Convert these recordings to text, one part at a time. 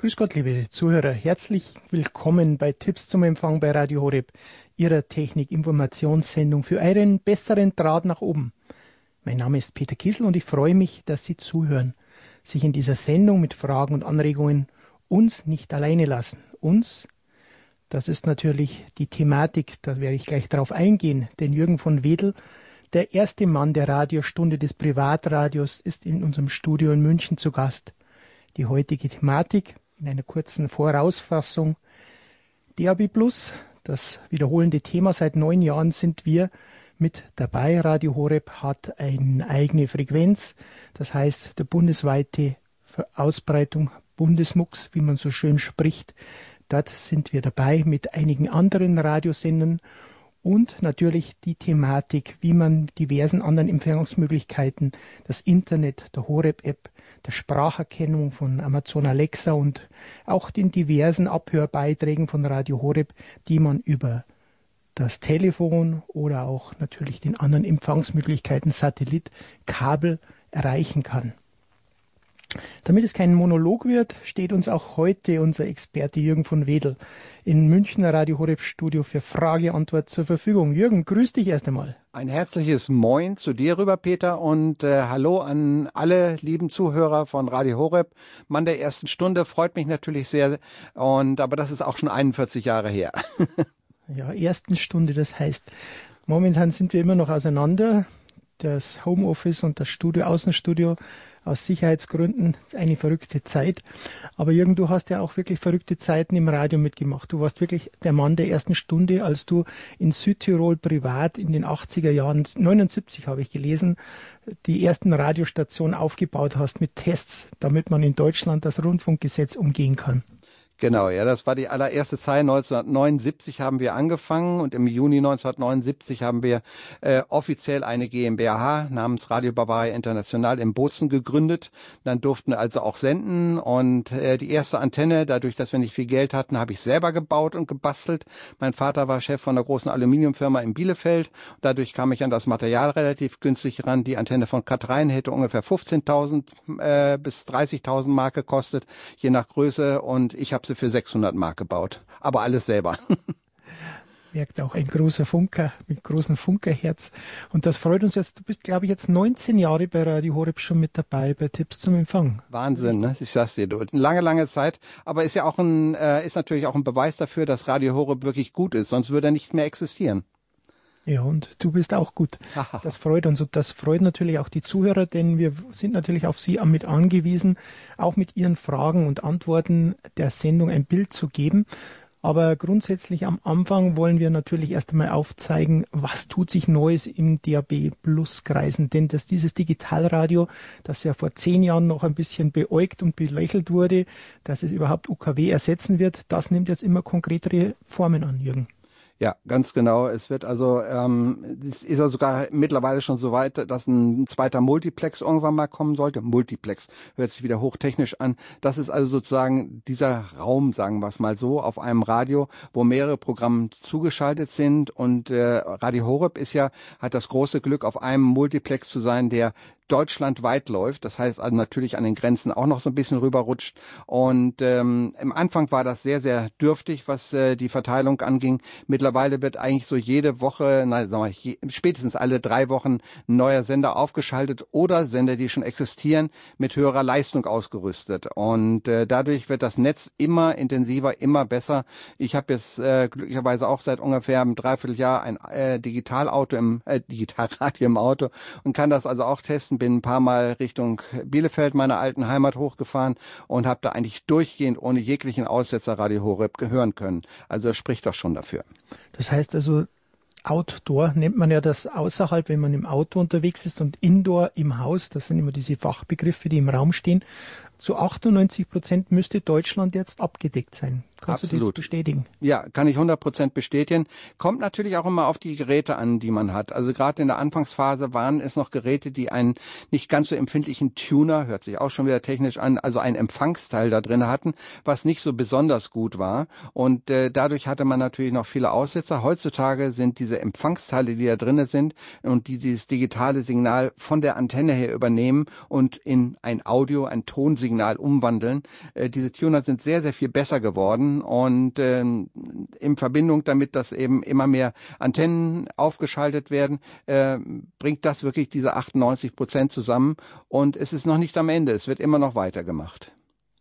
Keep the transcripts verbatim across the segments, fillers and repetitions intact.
Grüß Gott, liebe Zuhörer. Herzlich willkommen bei Tipps zum Empfang bei Radio Horeb, Ihrer Technik-Informationssendung für einen besseren Draht nach oben. Mein Name ist Peter Kiesel und ich freue mich, dass Sie zuhören, sich in dieser Sendung mit Fragen und Anregungen uns nicht alleine lassen. Uns, das ist natürlich die Thematik, da werde ich gleich darauf eingehen, denn Jürgen von Wedel, der erste Mann der Radiostunde des Privatradios, ist in unserem Studio in München zu Gast. Die heutige Thematik in einer kurzen Vorausfassung. D A B Plus, das wiederholende Thema. Seit neun Jahren sind wir mit dabei. Radio Horeb hat eine eigene Frequenz. Das heißt, der bundesweite Ausbreitung Bundesmux, wie man so schön spricht. Dort sind wir dabei mit einigen anderen Radiosendern. Und natürlich die Thematik, wie man diversen anderen Empfängungsmöglichkeiten, das Internet, der Horeb-App, der Spracherkennung von Amazon Alexa und auch den diversen Abhörbeiträgen von Radio Horeb, die man über das Telefon oder auch natürlich den anderen Empfangsmöglichkeiten Satellit, Kabel erreichen kann. Damit es kein Monolog wird, steht uns auch heute unser Experte Jürgen von Wedel im Münchner Radio Horeb Studio für Frage-Antwort zur Verfügung. Jürgen, grüß dich erst einmal. Ein herzliches Moin zu dir rüber, Peter, und äh, hallo an alle lieben Zuhörer von Radio Horeb. Mann der ersten Stunde, freut mich natürlich sehr, und aber das ist auch schon einundvierzig Jahre her. Ja, ersten Stunde, das heißt, momentan sind wir immer noch auseinander. Das Homeoffice und das Studio, Außenstudio, aus Sicherheitsgründen eine verrückte Zeit. Aber Jürgen, du hast ja auch wirklich verrückte Zeiten im Radio mitgemacht. Du warst wirklich der Mann der ersten Stunde, als du in Südtirol privat in den achtziger Jahren, neunundsiebzig habe ich gelesen, die ersten Radiostationen aufgebaut hast mit Tests, damit man in Deutschland das Rundfunkgesetz umgehen kann. Genau, ja, das war die allererste Zeit. neunzehnhundertneunundsiebzig haben wir angefangen und im Juni neunzehnhundertneunundsiebzig haben wir äh, offiziell eine GmbH namens Radio Bavaria International in Bozen gegründet. Dann durften wir also auch senden, und äh, die erste Antenne, dadurch, dass wir nicht viel Geld hatten, habe ich selber gebaut und gebastelt. Mein Vater war Chef von einer großen Aluminiumfirma in Bielefeld. Dadurch kam ich an das Material relativ günstig ran. Die Antenne von Kathrein hätte ungefähr fünfzehntausend äh, bis dreißigtausend Mark gekostet, je nach Größe, und ich habe sie für sechshundert Mark gebaut, aber alles selber. Merkt auch ein großer Funker mit großem Funkerherz, und das freut uns jetzt. Du bist, glaube ich, jetzt neunzehn Jahre bei Radio Horeb schon mit dabei, bei Tipps zum Empfang. Wahnsinn, ne? Ich sag's dir, du. Lange, lange Zeit, aber ist ja auch ein, äh, ist natürlich auch ein Beweis dafür, dass Radio Horeb wirklich gut ist, sonst würde er nicht mehr existieren. Ja, und du bist auch gut. Das freut uns, und das freut natürlich auch die Zuhörer, denn wir sind natürlich auf Sie mit angewiesen, auch mit Ihren Fragen und Antworten der Sendung ein Bild zu geben. Aber grundsätzlich am Anfang wollen wir natürlich erst einmal aufzeigen, was tut sich Neues im D A B Plus Kreisen. Denn dass dieses Digitalradio, das ja vor zehn Jahren noch ein bisschen beäugt und belächelt wurde, dass es überhaupt U K W ersetzen wird, das nimmt jetzt immer konkretere Formen an, Jürgen. Ja, ganz genau. Es wird also, ähm, es ist ja sogar mittlerweile schon so weit, dass ein zweiter Multiplex irgendwann mal kommen sollte. Multiplex hört sich wieder hochtechnisch an. Das ist also sozusagen dieser Raum, sagen wir es mal so, auf einem Radio, wo mehrere Programme zugeschaltet sind. Und äh, Radio Horeb ist ja, hat das große Glück, auf einem Multiplex zu sein, der deutschlandweit läuft. Das heißt also natürlich an den Grenzen auch noch so ein bisschen rüberrutscht. Und ähm, im Anfang war das sehr, sehr dürftig, was äh, die Verteilung anging. Mittlerweile wird eigentlich so jede Woche, na, sagen wir, je, spätestens alle drei Wochen ein neuer Sender aufgeschaltet oder Sender, die schon existieren, mit höherer Leistung ausgerüstet. Und äh, dadurch wird das Netz immer intensiver, immer besser. Ich habe jetzt äh, glücklicherweise auch seit ungefähr einem Dreivierteljahr ein äh, Digitalauto im äh, Digitalradio im Auto und kann das also auch testen. Bin ein paar Mal Richtung Bielefeld, meiner alten Heimat, hochgefahren und habe da eigentlich durchgehend ohne jeglichen Aussetzer Radio Horeb hören können. Also das spricht doch schon dafür. Das heißt also, Outdoor nennt man ja das außerhalb, wenn man im Auto unterwegs ist, und Indoor im Haus, das sind immer diese Fachbegriffe, die im Raum stehen. Zu achtundneunzig Prozent müsste Deutschland jetzt abgedeckt sein. Kannst Absolut. du das bestätigen? Ja, kann ich hundert Prozent bestätigen. Kommt natürlich auch immer auf die Geräte an, die man hat. Also gerade in der Anfangsphase waren es noch Geräte, die einen nicht ganz so empfindlichen Tuner, hört sich auch schon wieder technisch an, also einen Empfangsteil da drin hatten, was nicht so besonders gut war. Und äh, dadurch hatte man natürlich noch viele Aussetzer. Heutzutage sind diese Empfangsteile, die da drin sind und die dieses digitale Signal von der Antenne her übernehmen und in ein Audio, ein Tonsignal umwandeln. Äh, diese Tuner sind sehr, sehr viel besser geworden. Und äh, in Verbindung damit, dass eben immer mehr Antennen aufgeschaltet werden, äh, bringt das wirklich diese achtundneunzig Prozent zusammen. Und es ist noch nicht am Ende, es wird immer noch weitergemacht.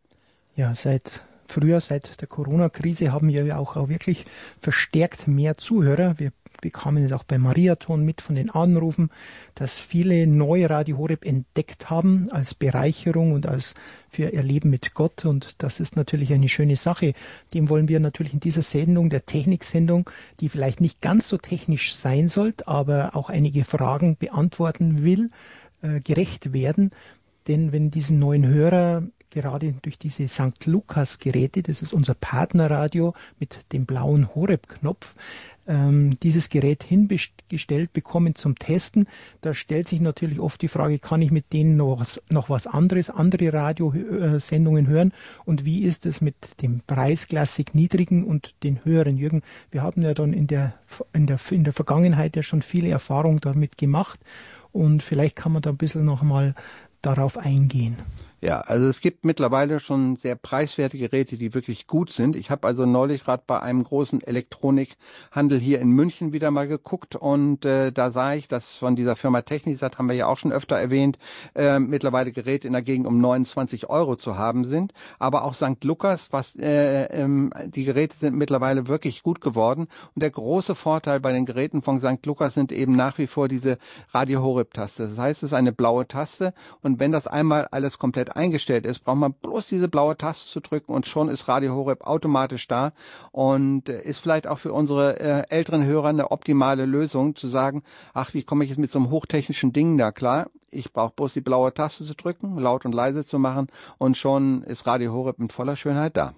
Ja, seit früher, seit der Corona-Krise haben wir ja auch, auch wirklich verstärkt mehr Zuhörer. Wir bekamen es auch bei Mariathon mit von den Anrufen, dass viele neue Radio Horeb entdeckt haben als Bereicherung und als für ihr Leben mit Gott. Und das ist natürlich eine schöne Sache. Dem wollen wir natürlich in dieser Sendung, der Techniksendung, die vielleicht nicht ganz so technisch sein sollte, aber auch einige Fragen beantworten will, äh, gerecht werden. Denn wenn diesen neuen Hörer gerade durch diese Sankt Lukas Geräte, das ist unser Partnerradio mit dem blauen Horeb-Knopf, ähm, dieses Gerät hingestellt bekommen zum Testen, da stellt sich natürlich oft die Frage, kann ich mit denen noch was, noch was anderes, andere Radiosendungen hören und wie ist es mit dem preisklassig niedrigen und den höheren? Jürgen, wir haben ja dann in der, in der, in der Vergangenheit ja schon viele Erfahrungen damit gemacht und vielleicht kann man da ein bisschen noch mal darauf eingehen. Ja, also es gibt mittlerweile schon sehr preiswerte Geräte, die wirklich gut sind. Ich habe also neulich gerade bei einem großen Elektronikhandel hier in München wieder mal geguckt und äh, da sah ich, dass von dieser Firma Technisat, haben wir ja auch schon öfter erwähnt, äh, mittlerweile Geräte in der Gegend um neunundzwanzig Euro zu haben sind. Aber auch Sankt Lukas, was äh, ähm, die Geräte sind mittlerweile wirklich gut geworden. Und der große Vorteil bei den Geräten von Sankt Lukas sind eben nach wie vor diese Radio Horeb-Taste. Das heißt, es ist eine blaue Taste und wenn das einmal alles komplett eingestellt ist, braucht man bloß diese blaue Taste zu drücken und schon ist Radio Horeb automatisch da und äh, ist vielleicht auch für unsere äh, älteren Hörer eine optimale Lösung, zu sagen, ach, wie komme ich jetzt mit so einem hochtechnischen Ding da klar? Ich brauche bloß die blaue Taste zu drücken, laut und leise zu machen und schon ist Radio Horeb in voller Schönheit da.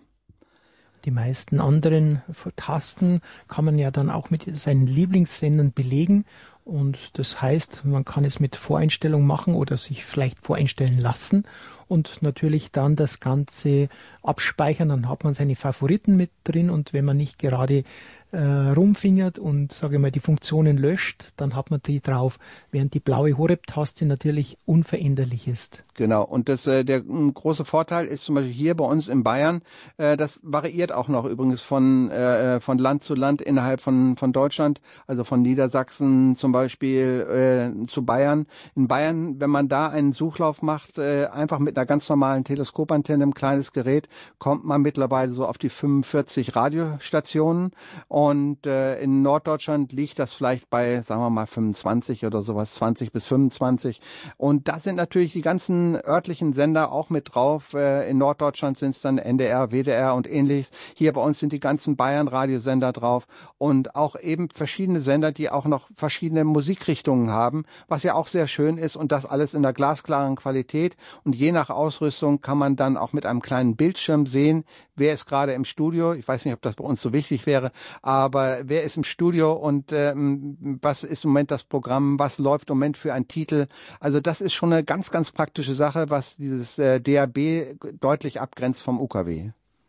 Die meisten anderen Tasten kann man ja dann auch mit seinen Lieblingssendern belegen. Und das heißt, man kann es mit Voreinstellung machen oder sich vielleicht voreinstellen lassen und natürlich dann das Ganze abspeichern. Dann hat man seine Favoriten mit drin und wenn man nicht gerade äh, rumfingert und, sage ich mal, die Funktionen löscht, dann hat man die drauf, während die blaue Horeb-Taste natürlich unveränderlich ist. Genau, und das äh, der m, große Vorteil ist zum Beispiel hier bei uns in Bayern, äh, das variiert auch noch übrigens von äh, von Land zu Land innerhalb von von Deutschland, also von Niedersachsen zum Beispiel äh, zu Bayern. In Bayern, wenn man da einen Suchlauf macht, äh, einfach mit einer ganz normalen Teleskopantenne, ein kleines Gerät, kommt man mittlerweile so auf die fünfundvierzig Radiostationen und äh, in Norddeutschland liegt das vielleicht bei, sagen wir mal, fünfundzwanzig oder sowas, zwanzig bis fünfundzwanzig und da sind natürlich die ganzen örtlichen Sender auch mit drauf. In Norddeutschland sind es dann N D R, W D R und ähnliches. Hier bei uns sind die ganzen Bayern-Radiosender drauf und auch eben verschiedene Sender, die auch noch verschiedene Musikrichtungen haben, was ja auch sehr schön ist und das alles in der glasklaren Qualität. Und je nach Ausrüstung kann man dann auch mit einem kleinen Bildschirm sehen, wer ist gerade im Studio. Ich weiß nicht, ob das bei uns so wichtig wäre, aber wer ist im Studio und ähm, was ist im Moment das Programm, was läuft im Moment für ein Titel. Also das ist schon eine ganz, ganz praktische Sache, was dieses äh, D A B deutlich abgrenzt vom U K W.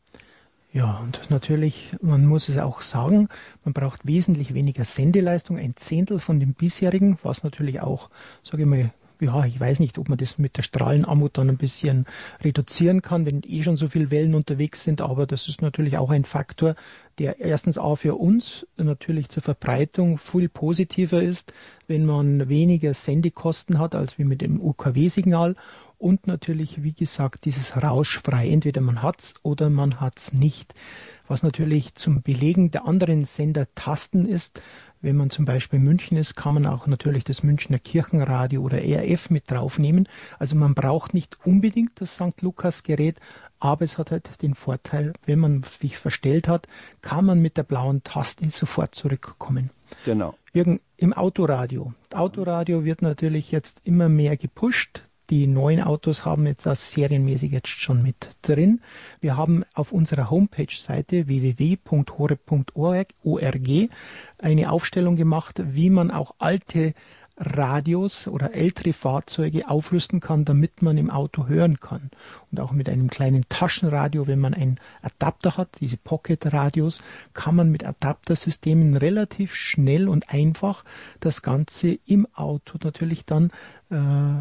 Ja, und natürlich, man muss es auch sagen, man braucht wesentlich weniger Sendeleistung, ein Zehntel von dem bisherigen, was natürlich auch, sage ich mal, ja, ich weiß nicht, ob man das mit der Strahlenarmut dann ein bisschen reduzieren kann, wenn eh schon so viele Wellen unterwegs sind, aber das ist natürlich auch ein Faktor, der erstens auch für uns natürlich zur Verbreitung viel positiver ist, wenn man weniger Sendekosten hat, als wie mit dem U K W-Signal. Und natürlich, wie gesagt, dieses rauschfrei. Entweder man hat's oder man hat's nicht. Was natürlich zum Belegen der anderen Sendertasten ist, wenn man zum Beispiel in München ist, kann man auch natürlich das Münchner Kirchenradio oder R F mit draufnehmen. Also man braucht nicht unbedingt das Sankt Lukas Gerät, aber es hat halt den Vorteil, wenn man sich verstellt hat, kann man mit der blauen Taste sofort zurückkommen. Genau. Jürgen, im Autoradio. Autoradio wird natürlich jetzt immer mehr gepusht. Die neuen Autos haben jetzt das serienmäßig jetzt schon mit drin. Wir haben auf unserer Homepage-Seite w w w punkt horeb punkt org eine Aufstellung gemacht, wie man auch alte Radios oder ältere Fahrzeuge aufrüsten kann, damit man im Auto hören kann. Und auch mit einem kleinen Taschenradio, wenn man einen Adapter hat, diese Pocket-Radios, kann man mit Adaptersystemen relativ schnell und einfach das Ganze im Auto natürlich dann äh,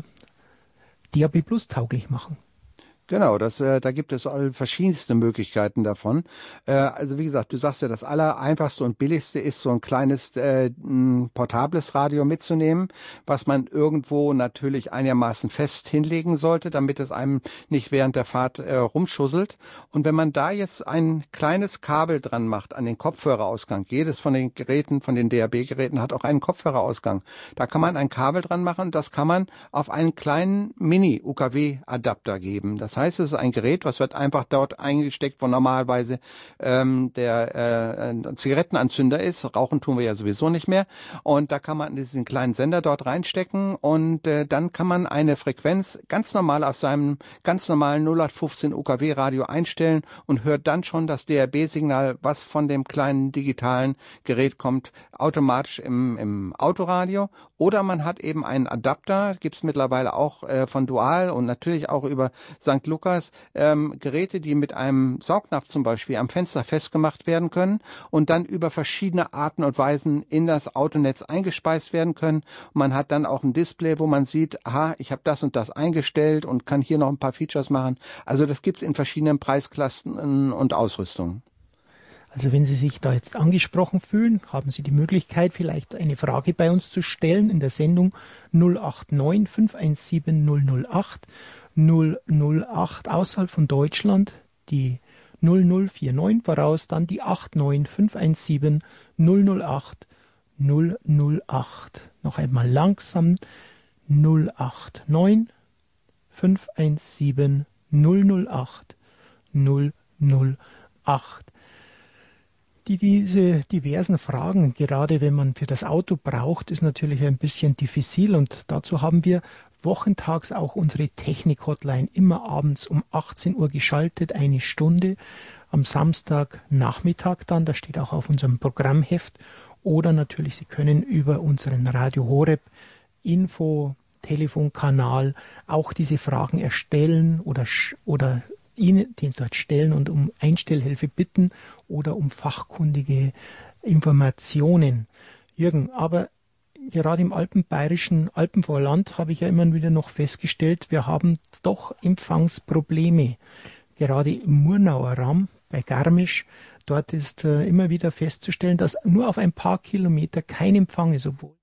D A B Plus tauglich machen. Genau, das, äh, da gibt es all verschiedenste Möglichkeiten davon. Äh, also wie gesagt, du sagst ja, das Allereinfachste und Billigste ist, so ein kleines äh, ein portables Radio mitzunehmen, was man irgendwo natürlich einigermaßen fest hinlegen sollte, damit es einem nicht während der Fahrt äh, rumschusselt. Und wenn man da jetzt ein kleines Kabel dran macht an den Kopfhörerausgang, jedes von den Geräten, von den D A B-Geräten hat auch einen Kopfhörerausgang. Da kann man ein Kabel dran machen und das kann man auf einen kleinen Mini-U K W-Adapter geben. Das heißt, es ist ein Gerät, was wird einfach dort eingesteckt, wo normalerweise ähm, der äh, Zigarettenanzünder ist. Rauchen tun wir ja sowieso nicht mehr. Und da kann man diesen kleinen Sender dort reinstecken und äh, dann kann man eine Frequenz ganz normal auf seinem ganz normalen null acht fünfzehn U K W-Radio einstellen und hört dann schon das D A B-Signal, was von dem kleinen digitalen Gerät kommt, automatisch im, im Autoradio. Oder man hat eben einen Adapter, gibt es mittlerweile auch äh, von Dual und natürlich auch über Sankt Lukas, ähm, Geräte, die mit einem Saugnapf zum Beispiel am Fenster festgemacht werden können und dann über verschiedene Arten und Weisen in das Autonetz eingespeist werden können. Und man hat dann auch ein Display, wo man sieht, aha, ich habe das und das eingestellt und kann hier noch ein paar Features machen. Also das gibt's in verschiedenen Preisklassen und Ausrüstungen. Also wenn Sie sich da jetzt angesprochen fühlen, haben Sie die Möglichkeit, vielleicht eine Frage bei uns zu stellen in der Sendung null acht neun fünf eins sieben null null acht null null acht außerhalb von Deutschland, die null null vier neun voraus, dann die acht neun fünf eins sieben null null acht null null acht. Noch einmal langsam null acht neun fünf eins sieben null null acht null null acht. Die, diese diversen Fragen, gerade wenn man für das Auto braucht, ist natürlich ein bisschen diffizil und dazu haben wir wochentags auch unsere Technik-Hotline immer abends um achtzehn Uhr geschaltet, eine Stunde, am Samstagnachmittag dann, das steht auch auf unserem Programmheft, oder natürlich Sie können über unseren Radio Horeb Info Telefonkanal auch diese Fragen erstellen oder oder Ihnen den dort stellen und um Einstellhilfe bitten oder um fachkundige Informationen. Jürgen, aber gerade im alpenbayerischen Alpenvorland habe ich ja immer wieder noch festgestellt, wir haben doch Empfangsprobleme. Gerade im Murnauer Raum bei Garmisch, dort ist äh, immer wieder festzustellen, dass nur auf ein paar Kilometer kein Empfang ist, obwohl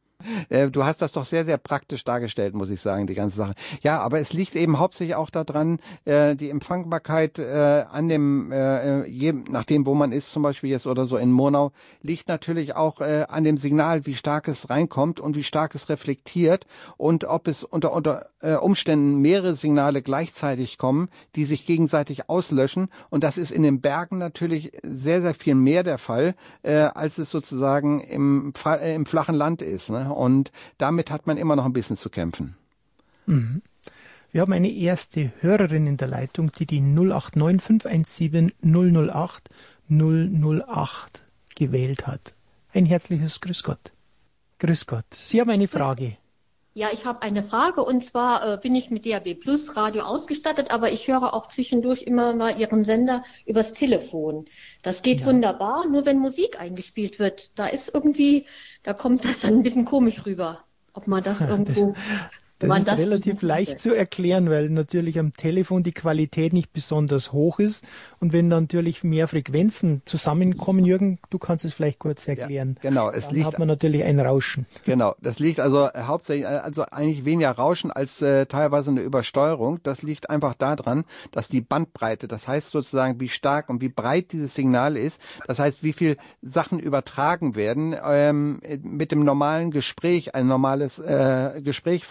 Du hast das doch sehr, sehr praktisch dargestellt, muss ich sagen, die ganze Sache. Ja, aber es liegt eben hauptsächlich auch daran, äh, die Empfangbarkeit äh, an dem, äh, je nachdem, wo man ist, zum Beispiel jetzt oder so in Murnau, liegt natürlich auch äh, an dem Signal, wie stark es reinkommt und wie stark es reflektiert und ob es unter, unter äh, Umständen mehrere Signale gleichzeitig kommen, die sich gegenseitig auslöschen. Und das ist in den Bergen natürlich sehr, sehr viel mehr der Fall, äh, als es sozusagen im, äh, im flachen Land ist, ne? Und damit hat man immer noch ein bisschen zu kämpfen. Mhm. Wir haben eine erste Hörerin in der Leitung, die die null acht neun fünf eins sieben null null acht null null acht gewählt hat. Ein herzliches Grüß Gott. Grüß Gott. Sie haben eine Frage. Ja, ich habe eine Frage und zwar äh, bin ich mit D A B Plus Radio ausgestattet, aber ich höre auch zwischendurch immer mal Ihren Sender übers Telefon. Das geht ja wunderbar, nur wenn Musik eingespielt wird, da ist irgendwie, da kommt das dann ein bisschen komisch rüber, ob man das irgendwo... Das ist das relativ leicht zu erklären, weil natürlich am Telefon die Qualität nicht besonders hoch ist. Und wenn dann natürlich mehr Frequenzen zusammenkommen, Jürgen, du kannst es vielleicht kurz erklären. Ja, genau, es dann liegt, hat man natürlich ein Rauschen. Genau, das liegt also hauptsächlich, also eigentlich weniger Rauschen als äh, teilweise eine Übersteuerung. Das liegt einfach daran, dass die Bandbreite, das heißt sozusagen, wie stark und wie breit dieses Signal ist, das heißt, wie viel Sachen übertragen werden, ähm, mit dem normalen Gespräch, ein normales äh, Gespräch von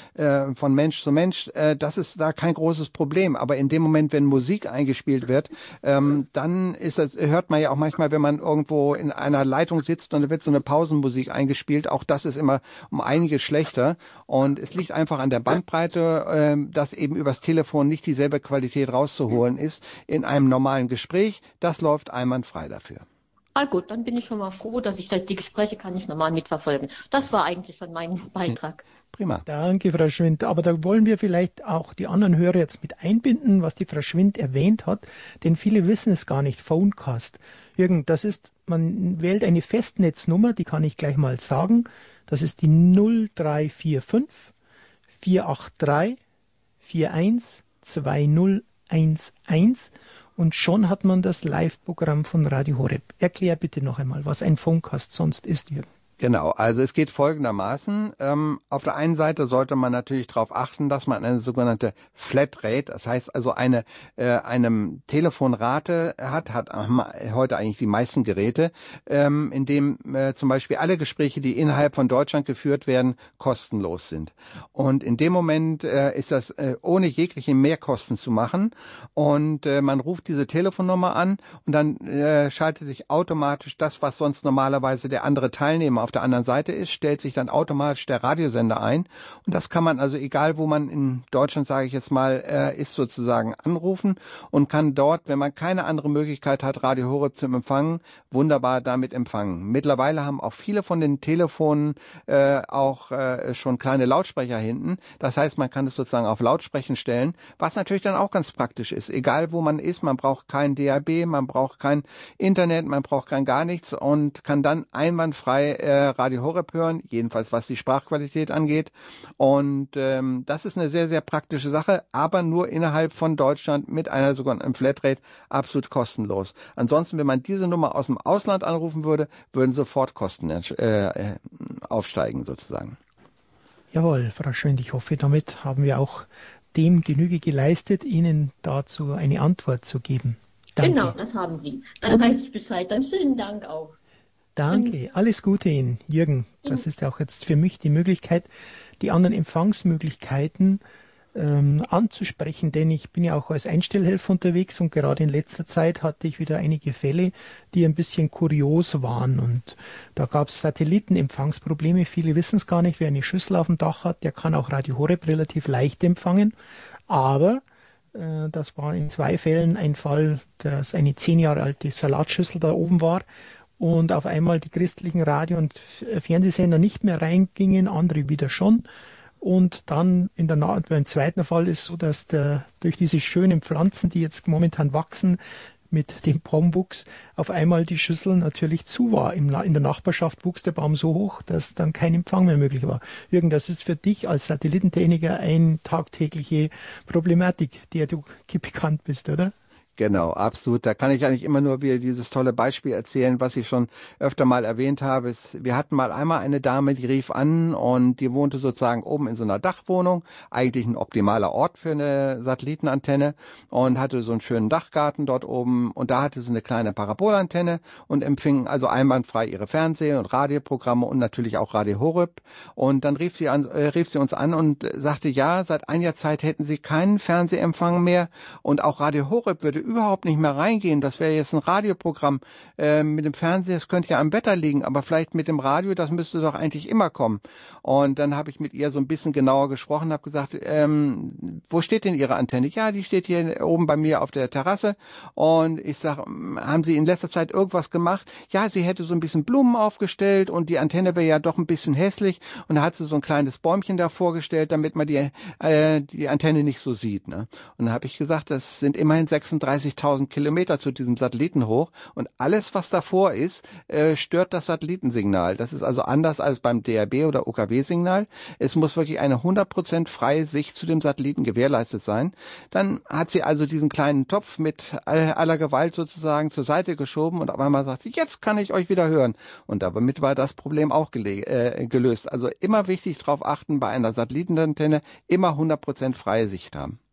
äh, von Mensch zu Mensch, äh, das ist da kein großes Problem. Aber in dem Moment, wenn Musik eingespielt wird, ähm, dann ist das, hört man ja auch manchmal, wenn man irgendwo in einer Leitung sitzt und da wird so eine Pausenmusik eingespielt, auch das ist immer um einiges schlechter. Und es liegt einfach an der Bandbreite, äh, dass eben übers Telefon nicht dieselbe Qualität rauszuholen ist in einem normalen Gespräch. Das läuft einwandfrei dafür. Ah gut, dann bin ich schon mal froh, dass ich das, die Gespräche kann ich normal mitverfolgen. Das war eigentlich schon mein Beitrag. Prima. Danke, Frau Schwind. Aber da wollen wir vielleicht auch die anderen Hörer jetzt mit einbinden, was die Frau Schwind erwähnt hat, denn viele wissen es gar nicht. Phonecast. Jürgen, das ist, man wählt eine Festnetznummer, die kann ich gleich mal sagen. Das ist die null drei vier fünf vier acht drei vier eins zwei null eins eins. Und schon hat man das Live-Programm von Radio Horeb. Erklär bitte noch einmal, was ein Phonecast sonst ist, Jürgen. Genau, also es geht folgendermaßen. Ähm, auf der einen Seite sollte man natürlich darauf achten, dass man eine sogenannte Flatrate, das heißt also eine äh, eine Telefonrate hat, hat heute eigentlich die meisten Geräte, ähm, in dem äh, zum Beispiel alle Gespräche, die innerhalb von Deutschland geführt werden, kostenlos sind. Und in dem Moment äh, ist das äh, ohne jegliche Mehrkosten zu machen. Und äh, man ruft diese Telefonnummer an und dann äh, schaltet sich automatisch das, was sonst normalerweise der andere Teilnehmer auf der anderen Seite ist, stellt sich dann automatisch der Radiosender ein. Und das kann man also, egal wo man in Deutschland, sage ich jetzt mal, äh, ist, sozusagen anrufen und kann dort, wenn man keine andere Möglichkeit hat, Radio Horeb zu empfangen, wunderbar damit empfangen. Mittlerweile haben auch viele von den Telefonen äh, auch äh, schon kleine Lautsprecher hinten. Das heißt, man kann es sozusagen auf Lautsprechen stellen, was natürlich dann auch ganz praktisch ist. Egal wo man ist, man braucht kein D A B, man braucht kein Internet, man braucht kein gar nichts und kann dann einwandfrei äh, Radio Horeb hören, jedenfalls was die Sprachqualität angeht. Und ähm, das ist eine sehr, sehr praktische Sache, aber nur innerhalb von Deutschland mit einer sogenannten Flatrate absolut kostenlos. Ansonsten, wenn man diese Nummer aus dem Ausland anrufen würde, würden sofort Kosten äh, aufsteigen sozusagen. Jawohl, Frau Schwind, ich hoffe, damit haben wir auch dem Genüge geleistet, Ihnen dazu eine Antwort zu geben. Danke. Genau, das haben Sie. Dann weiß ich Bescheid. Dann vielen Dank auch. Danke, alles Gute Ihnen, Jürgen. Das ist auch jetzt für mich die Möglichkeit, die anderen Empfangsmöglichkeiten ähm, anzusprechen, denn ich bin ja auch als Einstellhelfer unterwegs und gerade in letzter Zeit hatte ich wieder einige Fälle, die ein bisschen kurios waren und da gab es Satellitenempfangsprobleme. Viele wissen es gar nicht, wer eine Schüssel auf dem Dach hat, der kann auch Radio Horeb relativ leicht empfangen, aber äh, das war in zwei Fällen ein Fall, dass eine zehn Jahre alte Salatschüssel da oben war und auf einmal die christlichen Radio- und Fernsehsender nicht mehr reingingen, andere wieder schon. Und dann in der Na- beim zweiten Fall ist so, dass der, durch diese schönen Pflanzen, die jetzt momentan wachsen, mit dem Baumwuchs, auf einmal die Schüssel natürlich zu war. Im, in der Nachbarschaft wuchs der Baum so hoch, dass dann kein Empfang mehr möglich war. Jürgen, das ist für dich als Satellitentechniker eine tagtägliche Problematik, der du bekannt bist, oder? Genau, absolut. Da kann ich eigentlich immer nur wieder dieses tolle Beispiel erzählen, was ich schon öfter mal erwähnt habe. Wir hatten mal einmal eine Dame, die rief an und die wohnte sozusagen oben in so einer Dachwohnung, eigentlich ein optimaler Ort für eine Satellitenantenne und hatte so einen schönen Dachgarten dort oben und da hatte sie eine kleine Parabolantenne und empfing also einwandfrei ihre Fernseh- und Radioprogramme und natürlich auch Radio Horeb. Und dann rief sie, an, äh, rief sie uns an und sagte, ja, seit einiger Zeit hätten sie keinen Fernsehempfang mehr und auch Radio Horeb würde überhaupt nicht mehr reingehen. Das wäre jetzt ein Radioprogramm. Äh, mit dem Fernseher, das könnte ja am Wetter liegen, aber vielleicht mit dem Radio, das müsste doch eigentlich immer kommen. Und dann habe ich mit ihr so ein bisschen genauer gesprochen, habe gesagt, ähm, wo steht denn Ihre Antenne? Ja, die steht hier oben bei mir auf der Terrasse. Und ich sage, haben Sie in letzter Zeit irgendwas gemacht? Ja, sie hätte so ein bisschen Blumen aufgestellt und die Antenne wäre ja doch ein bisschen hässlich. Und da hat sie so ein kleines Bäumchen da vorgestellt, damit man die, äh, die Antenne nicht so sieht. Ne? Und dann habe ich gesagt, das sind immerhin sechsunddreißigtausend Kilometer zu diesem Satelliten hoch und alles, was davor ist, äh, stört das Satellitensignal. Das ist also anders als beim D A B oder O K W-Signal. Es muss wirklich eine hundert Prozent freie Sicht zu dem Satelliten gewährleistet sein. Dann hat sie also diesen kleinen Topf mit aller Gewalt sozusagen zur Seite geschoben und auf einmal sagt sie, jetzt kann ich euch wieder hören. Und damit war das Problem auch gele- äh, gelöst. Also immer wichtig darauf achten, bei einer Satellitenantenne immer hundert Prozent freie Sicht haben.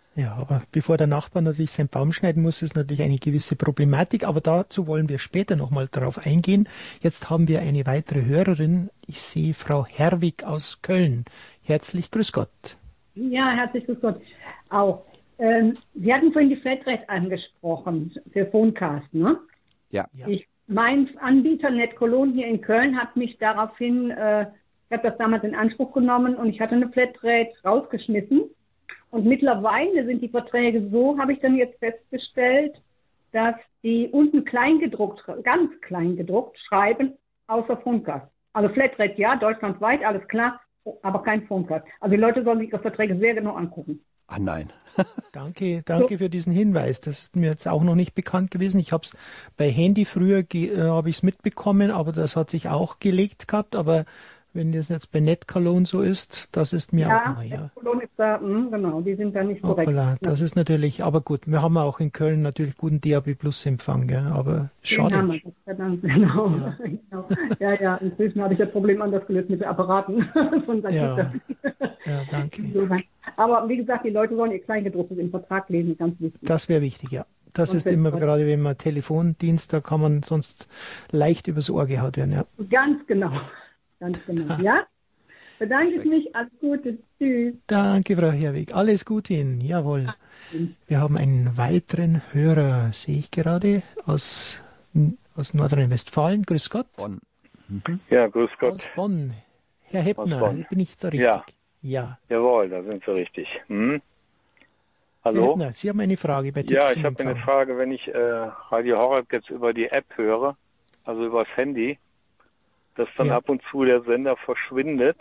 Ja, aber bevor der Nachbar natürlich seinen Baum schneiden muss, ist natürlich eine gewisse Problematik, aber dazu wollen wir später nochmal drauf eingehen. Jetzt haben wir eine weitere Hörerin. Ich sehe Frau Herwig aus Köln. Herzlich grüß Gott. Ja, herzlich grüß Gott. Auch. Ähm, Sie hatten vorhin die Flatrate angesprochen für Phonecast, ne? Ja. Ich, mein Anbieter NetCologne hier in Köln hat mich daraufhin, äh, ich habe das damals in Anspruch genommen und ich hatte eine Flatrate rausgeschmissen. Und mittlerweile sind die Verträge so, habe ich dann jetzt festgestellt, dass die unten klein gedruckt, ganz klein gedruckt schreiben, außer Phonecast. Also Flatrate ja, deutschlandweit, alles klar, aber kein Phonecast. Also die Leute sollen sich ihre Verträge sehr genau angucken. Ah nein. Danke, danke so. für diesen Hinweis. Das ist mir jetzt auch noch nicht bekannt gewesen. Ich habe es bei Handy früher äh, habe ich es mitbekommen, aber das hat sich auch gelegt gehabt. Aber wenn das jetzt bei NetCologne so ist, das ist mir ja, auch neu. Ja, NetCologne ist da, mh, genau, die sind da nicht korrekt. Hoppala, das ja. ist natürlich, aber gut, wir haben auch in Köln natürlich guten D A B Plus Empfang, ja, aber schade. Den haben wir, verdammt, genau. Ja. genau. Ja, ja, inzwischen habe ich das Problem anders gelöst mit den Apparaten. Von ja. ja, danke. Aber wie gesagt, die Leute sollen ihr Kleingedrucktes im Vertrag lesen, ganz wichtig. Das wäre wichtig, ja. Das ist immer, gerade wenn man Telefondienst, da kann man sonst leicht übers Ohr gehauen werden, ja. Ganz genau. Ganz genau. Ja? Bedanke ich mich. Alles Gute. Tschüss. Danke, Frau Herwig. Alles Gute Ihnen. Jawohl. Wir haben einen weiteren Hörer, sehe ich gerade, aus, aus Nordrhein-Westfalen. Grüß Gott. Bonn. Mhm. Ja, grüß Gott. Aus Bonn. Herr Heppner, bin ich da richtig? Ja. ja. Jawohl, da sind Sie richtig. Hm? Hallo? Herr Heppner, Sie haben eine Frage bei Tipps Ja, zum ich habe Empfang. eine Frage, wenn ich äh, Radio Horeb jetzt über die App höre, also über das Handy, dass dann ja. ab und zu der Sender verschwindet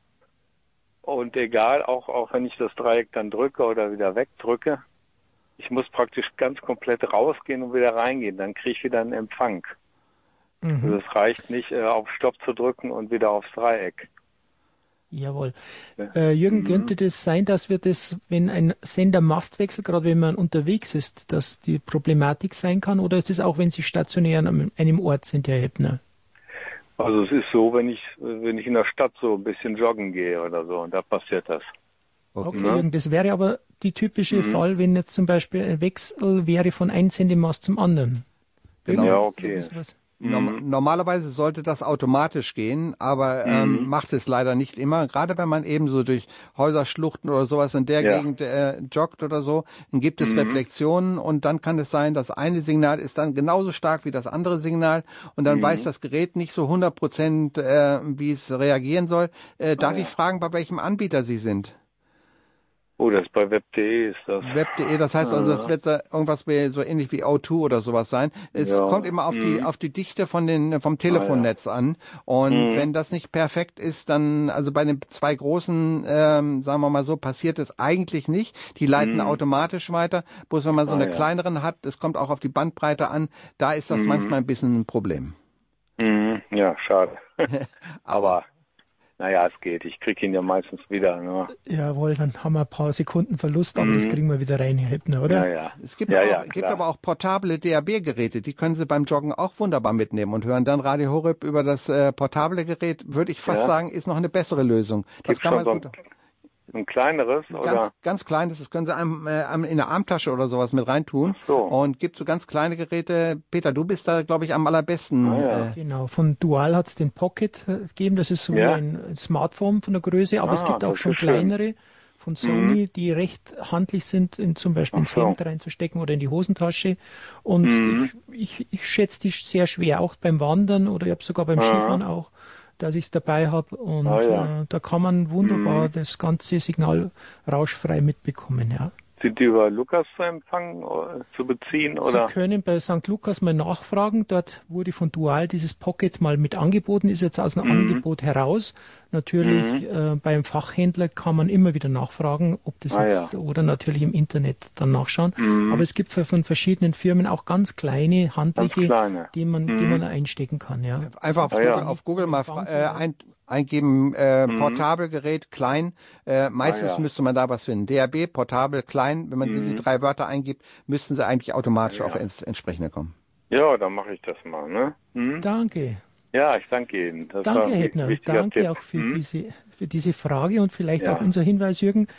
und egal, auch, auch wenn ich das Dreieck dann drücke oder wieder wegdrücke, ich muss praktisch ganz komplett rausgehen und wieder reingehen, dann kriege ich wieder einen Empfang. Mhm. Also es reicht nicht, äh, auf Stopp zu drücken und wieder aufs Dreieck. Jawohl. Äh, Jürgen, mhm. könnte das sein, dass wir das, wenn ein Sender Mast wechselt, gerade wenn man unterwegs ist, dass die Problematik sein kann, oder ist es auch, wenn Sie stationär an einem Ort sind, Herr Heppner? Also es ist so, wenn ich wenn ich in der Stadt so ein bisschen joggen gehe oder so, und da passiert das. Okay, okay. Das wäre aber die typische mhm. Fall, wenn jetzt zum Beispiel ein Wechsel wäre von einem Sendemast zum anderen. Genau. Ja, okay. Mhm. Normalerweise sollte das automatisch gehen, aber ähm, mhm. macht es leider nicht immer. Gerade wenn man eben so durch Häuserschluchten oder sowas in der ja. Gegend äh, joggt oder so, dann gibt es mhm. Reflexionen und dann kann es sein, das eine Signal ist dann genauso stark wie das andere Signal und dann mhm. weiß das Gerät nicht so hundert Prozent, äh, wie es reagieren soll. Äh, darf ah, ja. ich fragen, bei welchem Anbieter Sie sind? Oh, das ist bei web punkt de ist das. web punkt de, das heißt also, das wird da irgendwas wie, so ähnlich wie O zwei oder sowas sein. Es ja. kommt immer auf mhm. die auf die Dichte von den vom Telefonnetz ah, ja. an. Und mhm. wenn das nicht perfekt ist, dann, also bei den zwei großen, ähm, sagen wir mal so, passiert es eigentlich nicht. Die leiten mhm. automatisch weiter. Bloß wenn man so ah, eine ja. kleineren hat, es kommt auch auf die Bandbreite an, da ist das mhm. manchmal ein bisschen ein Problem. Mhm. Ja, schade. Aber naja, es geht. Ich kriege ihn ja meistens wieder. Ne? Jawohl, dann haben wir ein paar Sekunden Verlust, aber mhm. das kriegen wir wieder rein, Herr Heppner, oder? Ja, ja. Es gibt, ja, auch, ja, gibt aber auch portable D A B-Geräte, die können Sie beim Joggen auch wunderbar mitnehmen und hören dann Radio Horeb über das äh, portable Gerät, würde ich fast ja. sagen, ist noch eine bessere Lösung. Das Gibt's kann man so gut. Ein kleineres, ganz, oder? Ganz kleines, das können Sie einem, äh, in eine Armtasche oder sowas mit reintun. So. Und gibt so ganz kleine Geräte. Peter, du bist da, glaube ich, am allerbesten. Ah, ja. äh, genau, von Dual hat es den Pocket äh, gegeben. Das ist so ja. wie ein Smartphone von der Größe, aber ah, es gibt auch schon kleinere von Sony, mhm. die recht handlich sind, in, zum Beispiel ins Hemd so. reinzustecken oder in die Hosentasche. Und mhm. ich, ich, ich schätze die sehr schwer, auch beim Wandern oder ich habe sogar beim ah. Skifahren auch, dass ich es dabei habe und ah, ja. äh, da kann man wunderbar mhm. das ganze Signal rauschfrei mitbekommen, ja. Sind die über Lukas zu empfangen, oder zu beziehen? Oder? Sie können bei Sankt Lukas mal nachfragen. Dort wurde von Dual dieses Pocket mal mit angeboten, ist jetzt aus dem mhm. Angebot heraus. Natürlich mhm. äh, beim Fachhändler kann man immer wieder nachfragen, ob das ah, jetzt ja. oder natürlich im Internet dann nachschauen. Mhm. Aber es gibt von verschiedenen Firmen auch ganz kleine, handliche, ganz kleine. die man, mhm. die man einstecken kann. Ja. Einfach auf, ah, Google, ja. auf Google mal äh, ein, eingeben, äh, mhm. Portabelgerät, klein. Äh, meistens ah, ja. müsste man da was finden. D A B, portabel, klein. Wenn man mhm. die drei Wörter eingibt, müssten sie eigentlich automatisch ja. auf ins entsprechende kommen. Ja, dann mache ich das mal. Ne? Mhm. Danke. Ja, ich danke Ihnen. Das danke, Herr Heppner. Danke Tipp. auch für, hm? diese, für diese Frage und vielleicht ja. auch unser Hinweis, Jürgen.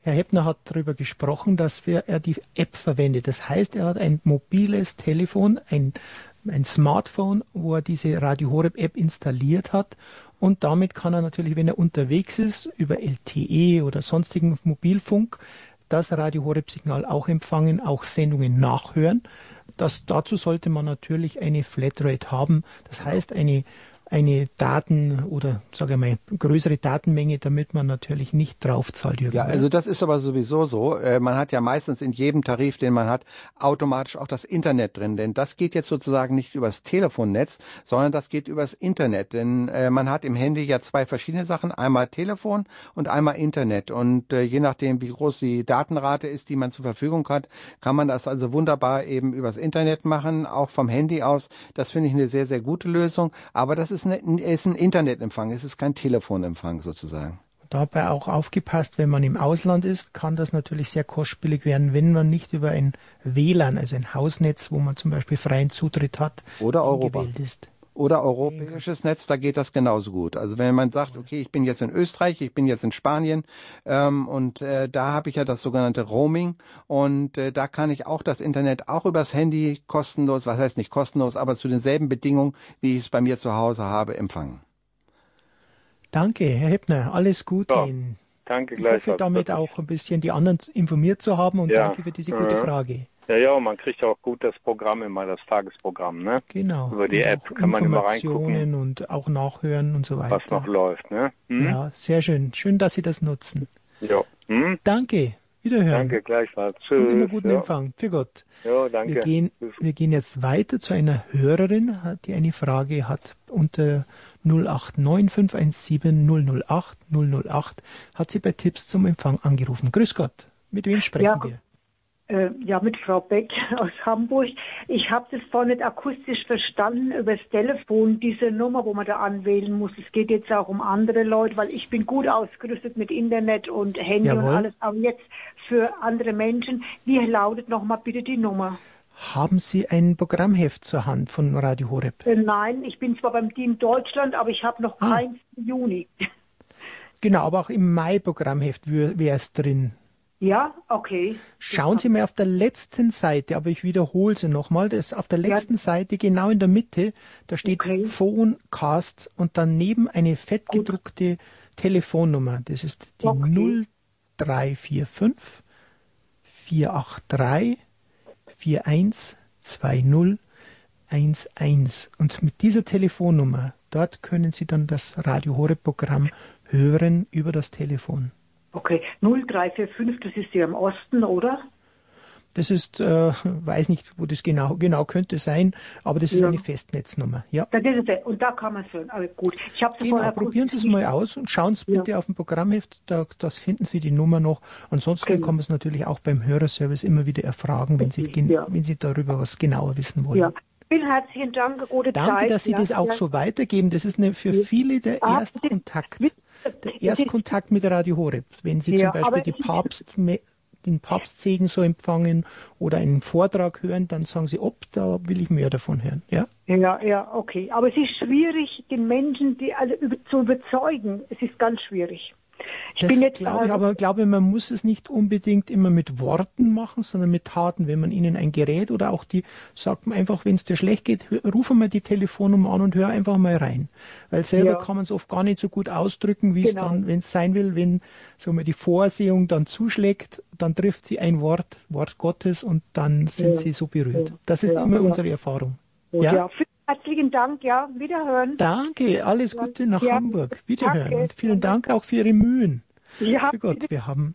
Herr Heppner hat darüber gesprochen, dass er die App verwendet. Das heißt, er hat ein mobiles Telefon, ein, ein Smartphone, wo er diese Radio Horeb App installiert hat. Und damit kann er natürlich, wenn er unterwegs ist, über L T E oder sonstigen Mobilfunk, das Radio Horeb Signal auch empfangen, auch Sendungen nachhören. Das, dazu sollte man natürlich eine Flatrate haben. Das heißt, eine eine Daten- oder, sage ich mal, größere Datenmenge, damit man natürlich nicht draufzahlt. Ja, also das ist aber sowieso so. Äh, man hat ja meistens in jedem Tarif, den man hat, automatisch auch das Internet drin. Denn das geht jetzt sozusagen nicht übers Telefonnetz, sondern das geht übers Internet. Denn äh, man hat im Handy ja zwei verschiedene Sachen. Einmal Telefon und einmal Internet. Und äh, je nachdem, wie groß die Datenrate ist, die man zur Verfügung hat, kann man das also wunderbar eben übers Internet machen, auch vom Handy aus. Das finde ich eine sehr, sehr gute Lösung. Aber das ist Es ist ein Internetempfang, es ist kein Telefonempfang sozusagen. Dabei auch aufgepasst, wenn man im Ausland ist, kann das natürlich sehr kostspielig werden, wenn man nicht über ein W L A N, also ein Hausnetz, wo man zum Beispiel freien Zutritt hat, oder Europa ist. Oder europäisches Netz, da geht das genauso gut. Also wenn man sagt, okay, ich bin jetzt in Österreich, ich bin jetzt in Spanien ähm, und äh, da habe ich ja das sogenannte Roaming und äh, da kann ich auch das Internet auch übers Handy kostenlos, was heißt nicht kostenlos, aber zu denselben Bedingungen, wie ich es bei mir zu Hause habe, empfangen. Danke, Herr Heppner, alles Gute ja, Ihnen. Danke ich gleichfalls. hoffe damit auch ein bisschen die anderen informiert zu haben und ja. danke für diese gute ja. Frage. Ja, ja, man kriegt ja auch gut das Programm immer, das Tagesprogramm, ne? Genau. Über die und App kann man immer reingucken. Informationen und auch nachhören und so weiter. Was noch läuft, ne? Hm? Ja, sehr schön. Schön, dass Sie das nutzen. Ja. Hm? Danke. Wiederhören. Danke, gleichfalls. Tschüss. Und immer guten ja. Empfang. Für Gott. Ja, danke. Wir gehen, wir gehen jetzt weiter zu einer Hörerin, die eine Frage hat unter null acht neun fünf eins sieben null null acht null null acht hat sie bei Tipps zum Empfang angerufen. Grüß Gott. Mit wem sprechen ja, wir? Äh, ja, mit Frau Beck aus Hamburg. Ich habe das vorhin nicht akustisch verstanden über das Telefon, diese Nummer, wo man da anwählen muss. Es geht jetzt auch um andere Leute, weil ich bin gut ausgerüstet mit Internet und Handy Jawohl. und alles. Aber jetzt für andere Menschen, wie lautet nochmal bitte die Nummer? Haben Sie ein Programmheft zur Hand von Radio Horeb? Äh, nein, ich bin zwar beim Team Deutschland, aber ich habe noch ah. keins im Juni. Genau, aber auch im Mai-Programmheft wäre es drin. Ja, okay. Schauen Sie mal auf der letzten Seite, aber ich wiederhole sie nochmal, das auf der letzten ja. Seite, genau in der Mitte, da steht okay. Phoncast und daneben eine fettgedruckte Gut. Telefonnummer. Das ist die okay. null drei vier fünf vier acht drei vier eins zwei null eins eins. Und mit dieser Telefonnummer, dort können Sie dann das Radio Horeb Programm hören über das Telefon. Okay, null drei vier fünf, das ist ja im Osten, oder? Das ist, äh, weiß nicht, wo das genau genau könnte sein, aber das ist ja. eine Festnetznummer. Ja. Das ist es, und da kann man es hören. Aber gut, ich habe genau, probieren Sie es mal aus und schauen Sie bitte ja. auf dem Programmheft, da das finden Sie die Nummer noch. Ansonsten genau. kann man es natürlich auch beim Hörerservice immer wieder erfragen, wenn Sie, ja. wenn Sie darüber was genauer wissen wollen. Ja. Vielen herzlichen Dank, gute Danke, Zeit. dass Sie ja. das auch ja. so weitergeben. Das ist eine, für viele der ah, erste Kontakt. Der Erstkontakt mit Radio Horeb, wenn Sie ja, zum Beispiel die Papst, den Papstsegen so empfangen oder einen Vortrag hören, dann sagen Sie, ob, da will ich mehr davon hören. Ja, ja, ja, okay. Aber es ist schwierig, den Menschen die, also, zu überzeugen. Es ist ganz schwierig. Ich das bin jetzt glaube ich, aber glaube, man muss es nicht unbedingt immer mit Worten machen, sondern mit Taten. Wenn man ihnen ein Gerät oder auch die, sagt man einfach, wenn es dir schlecht geht, ruf mal die Telefonnummer an und hör einfach mal rein. Weil selber ja. kann man es oft gar nicht so gut ausdrücken, wie genau. es dann, wenn es sein will, wenn sagen wir, die Vorsehung dann zuschlägt, dann trifft sie ein Wort, Wort Gottes und dann sind ja. sie so berührt. Das ist ja. immer ja. unsere Erfahrung. Ja. ja. Herzlichen Dank, ja, wiederhören. Danke, alles Gute nach ja, Hamburg. Wiederhören. Danke. Und vielen Dank auch für Ihre Mühen. Ja, für Gott, wir haben,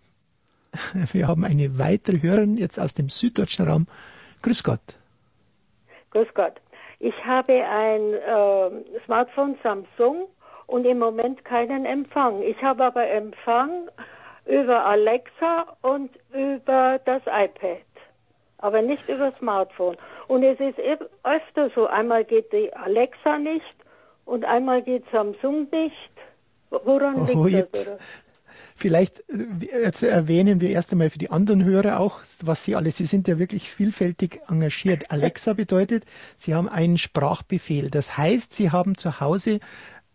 wir haben eine weitere Hörerin jetzt aus dem süddeutschen Raum. Grüß Gott. Grüß Gott. Ich habe ein äh, Smartphone Samsung und im Moment keinen Empfang. Ich habe aber Empfang über Alexa und über das iPad, aber nicht über Smartphone. Und es ist öfter so, einmal geht die Alexa nicht und einmal geht Samsung nicht. Woran oh, liegt das? Oder? Vielleicht jetzt erwähnen wir erst einmal für die anderen Hörer auch, was Sie alle, Sie sind ja wirklich vielfältig engagiert. Alexa bedeutet, Sie haben einen Sprachbefehl. Das heißt, Sie haben zu Hause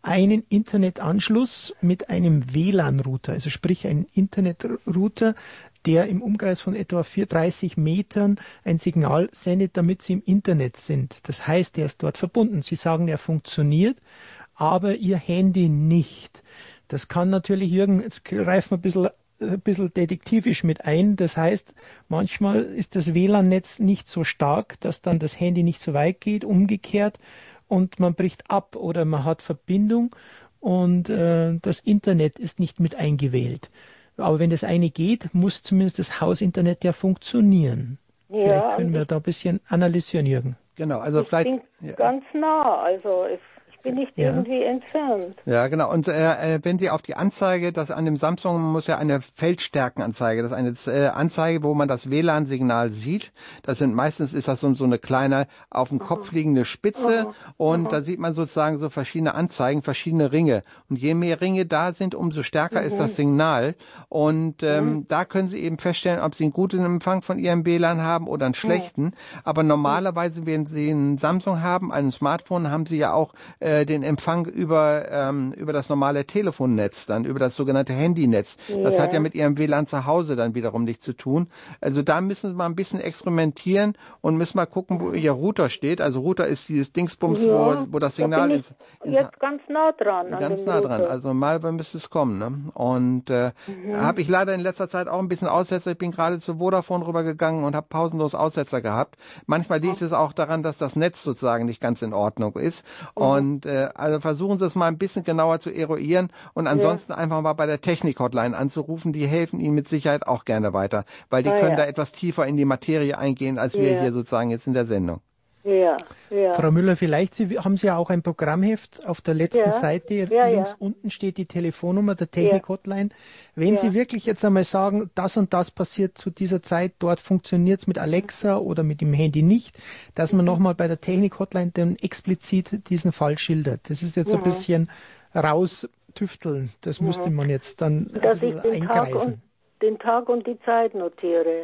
einen Internetanschluss mit einem W L A N-Router, also sprich ein Internetrouter, der im Umkreis von etwa vierhundertdreißig Metern ein Signal sendet, damit Sie im Internet sind. Das heißt, er ist dort verbunden. Sie sagen, er funktioniert, aber Ihr Handy nicht. Das kann natürlich, Jürgen, jetzt greifen wir ein bisschen, ein bisschen detektivisch mit ein. Das heißt, manchmal ist das W L A N-Netz nicht so stark, dass dann das Handy nicht so weit geht, umgekehrt, und man bricht ab oder man hat Verbindung und äh, das Internet ist nicht mit eingewählt. Aber wenn das eine geht, muss zumindest das Hausinternet ja funktionieren. Ja, vielleicht können wir da ein bisschen analysieren, Jürgen. Genau, also ich vielleicht bin ja. ganz nah, also es Ich bin nicht ja. irgendwie entfernt. Ja, genau. Und äh, wenn Sie auf die Anzeige, das an dem Samsung muss ja eine Feldstärkenanzeige, das ist eine äh, Anzeige, wo man das W L A N-Signal sieht. Das sind meistens ist das so, so eine kleine auf dem Aha. Kopf liegende Spitze Aha. und Aha. da sieht man sozusagen so verschiedene Anzeigen, verschiedene Ringe. Und je mehr Ringe da sind, umso stärker mhm. ist das Signal. Und ähm, mhm. da können Sie eben feststellen, ob Sie einen guten Empfang von Ihrem W L A N haben oder einen schlechten. Mhm. Aber normalerweise, wenn Sie einen Samsung haben, ein Smartphone, haben Sie ja auch äh, den Empfang über ähm, über das normale Telefonnetz, dann über das sogenannte Handynetz. Ja. Das hat ja mit Ihrem W L A N zu Hause dann wiederum nichts zu tun. Also da müssen Sie mal ein bisschen experimentieren und müssen mal gucken, wo Ihr Router steht. Also Router ist dieses Dingsbums, ja, wo, wo das Signal da ins, ins jetzt ganz nah dran. Ganz nah dran. Also mal müsste es kommen. Ne? Und äh, mhm. habe ich leider in letzter Zeit auch ein bisschen Aussetzer. Ich bin gerade zu Vodafone rübergegangen und habe pausenlos Aussetzer gehabt. Manchmal liegt es auch daran, dass das Netz sozusagen nicht ganz in Ordnung ist. Mhm. Und äh, also versuchen Sie es mal ein bisschen genauer zu eruieren und ansonsten ja. einfach mal bei der Technik-Hotline anzurufen. Die helfen Ihnen mit Sicherheit auch gerne weiter, weil die ah, können ja. da etwas tiefer in die Materie eingehen, als wir ja. hier sozusagen jetzt in der Sendung. Ja, ja. Frau Müller, vielleicht Sie, haben Sie ja auch ein Programmheft auf der letzten ja. Seite. Ja, links ja. unten steht die Telefonnummer der Technik-Hotline. Wenn ja. Sie wirklich jetzt einmal sagen, das und das passiert zu dieser Zeit, dort funktioniert es mit Alexa oder mit dem Handy nicht, dass man mhm. nochmal bei der Technik-Hotline dann explizit diesen Fall schildert. Das ist jetzt mhm. ein bisschen raustüfteln. Das mhm. müsste man jetzt dann ein Dass bisschen ich den einkreisen. Tag und, den Tag und die Zeit notiere.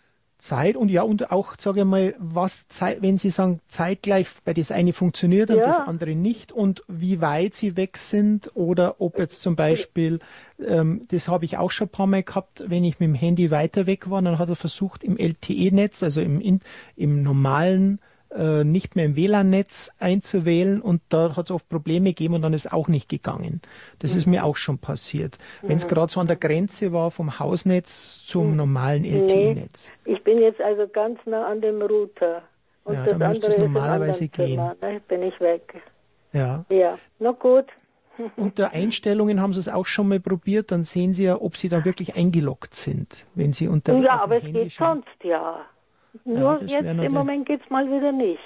Zeit und ja, und auch, sage ich mal, was, Zeit, wenn Sie sagen, zeitgleich bei das eine funktioniert und ja. das andere nicht und wie weit Sie weg sind oder ob jetzt zum Beispiel, ähm, das habe ich auch schon ein paar Mal gehabt, wenn ich mit dem Handy weiter weg war, dann hat er versucht, im L T E-Netz, also im, in, im normalen, äh, nicht mehr im W L A N-Netz einzuwählen und da hat es oft Probleme gegeben und dann ist auch nicht gegangen. Das mhm. ist mir auch schon passiert. Mhm. Wenn es gerade so an der Grenze war vom Hausnetz zum mhm. normalen L T E-Netz. Nee, ich bin jetzt also ganz nah an dem Router. Und ja, das dann müsste andere es normalerweise ist gehen. Zimmer, ne? Bin ich weg. Ja. Ja, na gut. Unter Einstellungen haben Sie es auch schon mal probiert, dann sehen Sie ja, ob Sie da wirklich eingeloggt sind, wenn Sie unter Ja, aber es Handy geht schauen. Sonst ja. Nur ja, jetzt im Moment geht es mal wieder nicht.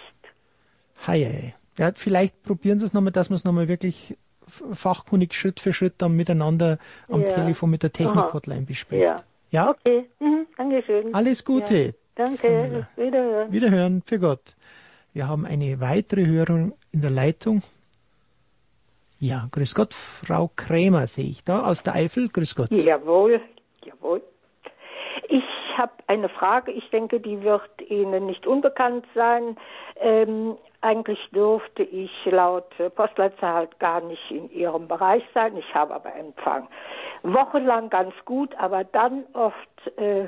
Hei, hei. Ja, vielleicht probieren Sie es nochmal, dass wir es nochmal wirklich fachkundig Schritt für Schritt dann miteinander am ja. Telefon mit der Technik-Hotline bespricht. Ja. ja? Okay, mhm. Dankeschön. Alles Gute. Ja. Danke, wiederhören. Wiederhören, für Gott. Wir haben eine weitere Hörerin in der Leitung. Ja, grüß Gott, Frau Krämer sehe ich da aus der Eifel. Grüß Gott. Jawohl, jawohl. Ich habe eine Frage, ich denke, die wird Ihnen nicht unbekannt sein. Ähm, eigentlich durfte ich laut Postleitzahl gar nicht in Ihrem Bereich sein. Ich habe aber Empfang. Wochenlang ganz gut, aber dann oft, äh,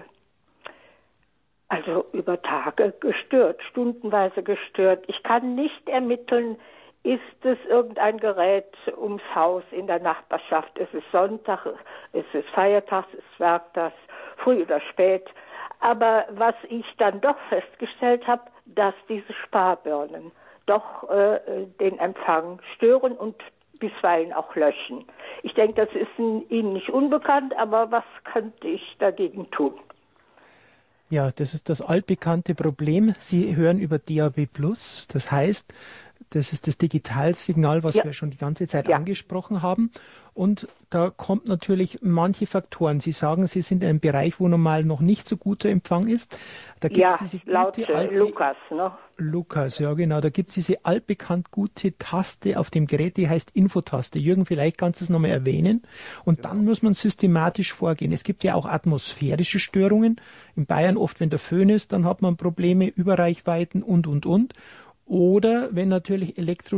also über Tage gestört, stundenweise gestört. Ich kann nicht ermitteln, ist es irgendein Gerät ums Haus in der Nachbarschaft? Es ist Sonntag, es ist Feiertag, es ist Werktag, früh oder spät. Aber was ich dann doch festgestellt habe, dass diese Sparbirnen doch äh, den Empfang stören und bisweilen auch löschen. Ich denke, das ist Ihnen nicht unbekannt, aber was könnte ich dagegen tun? Ja, das ist das altbekannte Problem. Sie hören über D A B plus, das heißt, das ist das Digitalsignal, was ja. wir schon die ganze Zeit ja. angesprochen haben. Und da kommt natürlich manche Faktoren. Sie sagen, Sie sind in einem Bereich, wo normal noch nicht so guter Empfang ist. Da gibt es ja, diese laut gute alte, Lukas, ne? Lukas, ja genau. Da gibt es diese altbekannt gute Taste auf dem Gerät, die heißt Infotaste. Jürgen, vielleicht kannst du es nochmal erwähnen. Und genau. dann muss man systematisch vorgehen. Es gibt ja auch atmosphärische Störungen. In Bayern oft, wenn der Föhn ist, dann hat man Probleme, Überreichweiten und, und, und. Oder wenn natürlich Elektro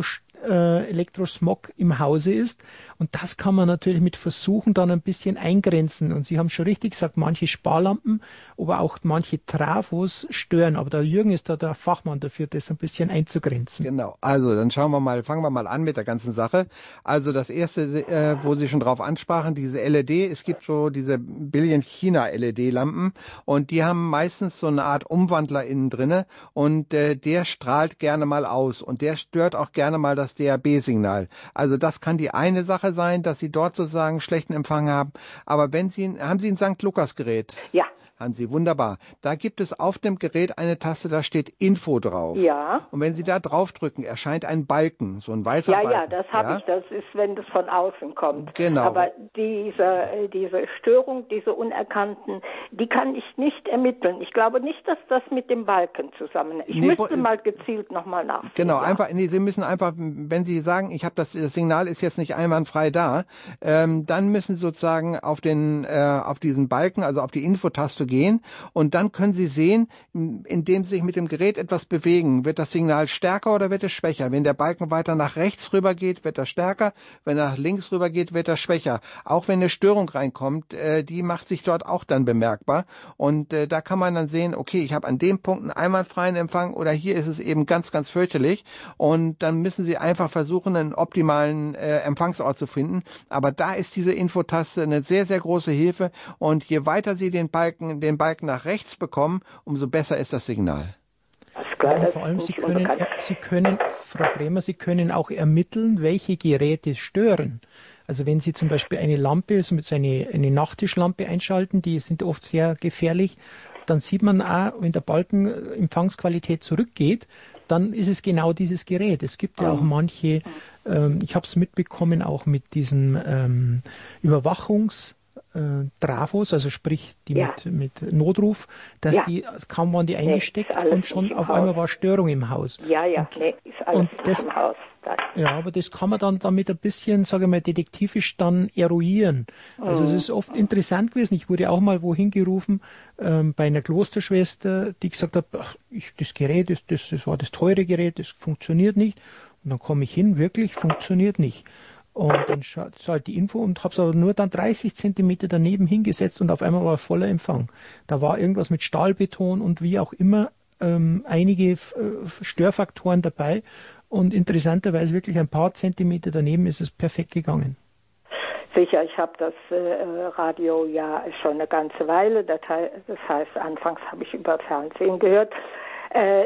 äh, Elektrosmog im Hause ist. Und das kann man natürlich mit Versuchen dann ein bisschen eingrenzen. Und Sie haben schon richtig gesagt, manche Sparlampen, aber auch manche Trafos stören. Aber der Jürgen ist da der Fachmann dafür, das ein bisschen einzugrenzen. Genau. Also dann schauen wir mal, fangen wir mal an mit der ganzen Sache. Also das erste, äh, wo Sie schon drauf ansprachen, diese L E D. Es gibt so diese billigen China-L E D-Lampen und die haben meistens so eine Art Umwandler innen drinne und äh, der strahlt gerne mal aus und der stört auch gerne mal das D A B-Signal. Also das kann die eine Sache sein, dass Sie dort sozusagen schlechten Empfang haben. Aber wenn Sie, haben Sie ein Sankt Lukas-Gerät? Ja. Haben Sie, wunderbar. Da gibt es auf dem Gerät eine Taste, da steht Info drauf. Ja. Und wenn Sie da draufdrücken, erscheint ein Balken, so ein weißer ja, Balken. Ja, ja, das habe ja? ich. Das ist, wenn das von außen kommt. Genau. Aber diese, diese Störung, diese unerkannten, die kann ich nicht ermitteln. Ich glaube nicht, dass das mit dem Balken zusammenhängt. Ich nee, müsste mal gezielt nochmal nachsehen. Genau, ja. einfach, nee, Sie müssen einfach, wenn Sie sagen, ich habe das, das Signal ist jetzt nicht einwandfrei da, ähm, dann müssen Sie sozusagen auf den, äh, auf diesen Balken, also auf die Infotaste gehen und dann können Sie sehen, indem Sie sich mit dem Gerät etwas bewegen, wird das Signal stärker oder wird es schwächer. Wenn der Balken weiter nach rechts rüber geht, wird er stärker, wenn er nach links rüber geht, wird er schwächer. Auch wenn eine Störung reinkommt, äh, die macht sich dort auch dann bemerkbar und äh, da kann man dann sehen, okay, ich habe an dem Punkt einen einwandfreien Empfang oder hier ist es eben ganz, ganz fürchterlich und dann müssen Sie einfach versuchen, einen optimalen äh, Empfangsort zu finden. Aber da ist diese Infotaste eine sehr, sehr große Hilfe und je weiter Sie den Balken, den Balken nach rechts bekommen, umso besser ist das Signal. Ja, und vor allem, Sie können, Sie können, Frau Krämer, Sie können auch ermitteln, welche Geräte stören. Also wenn Sie zum Beispiel eine Lampe, also mit so eine, eine Nachttischlampe einschalten, die sind oft sehr gefährlich, dann sieht man auch, wenn der Balken Empfangsqualität zurückgeht, dann ist es genau dieses Gerät. Es gibt ja auch manche, ähm, ich habe es mitbekommen, auch mit diesen ähm, Überwachungs- Trafos, also sprich die ja. mit, mit Notruf, dass ja. die, kaum waren die eingesteckt nee, und schon auf Haus. Einmal war Störung im Haus. Ja, ja, und, nee, ist alles und das, im Haus. Dann. Ja, aber das kann man dann damit ein bisschen, sage ich mal, detektivisch dann eruieren. Also mhm. es ist oft interessant gewesen. Ich wurde auch mal wohin gerufen ähm, bei einer Klosterschwester, die gesagt hat, ach, ich, das Gerät, das, das, das war das teure Gerät, das funktioniert nicht. Und dann komme ich hin, wirklich, funktioniert nicht. Und dann schaut halt die Info und habe es aber nur dann dreißig Zentimeter daneben hingesetzt und auf einmal war voller Empfang. Da war irgendwas mit Stahlbeton und wie auch immer ähm, einige äh, Störfaktoren dabei und interessanterweise wirklich ein paar Zentimeter daneben ist es perfekt gegangen. Sicher, ich habe das äh, Radio ja schon eine ganze Weile, das heißt, das heißt anfangs habe ich über Fernsehen gehört. Äh,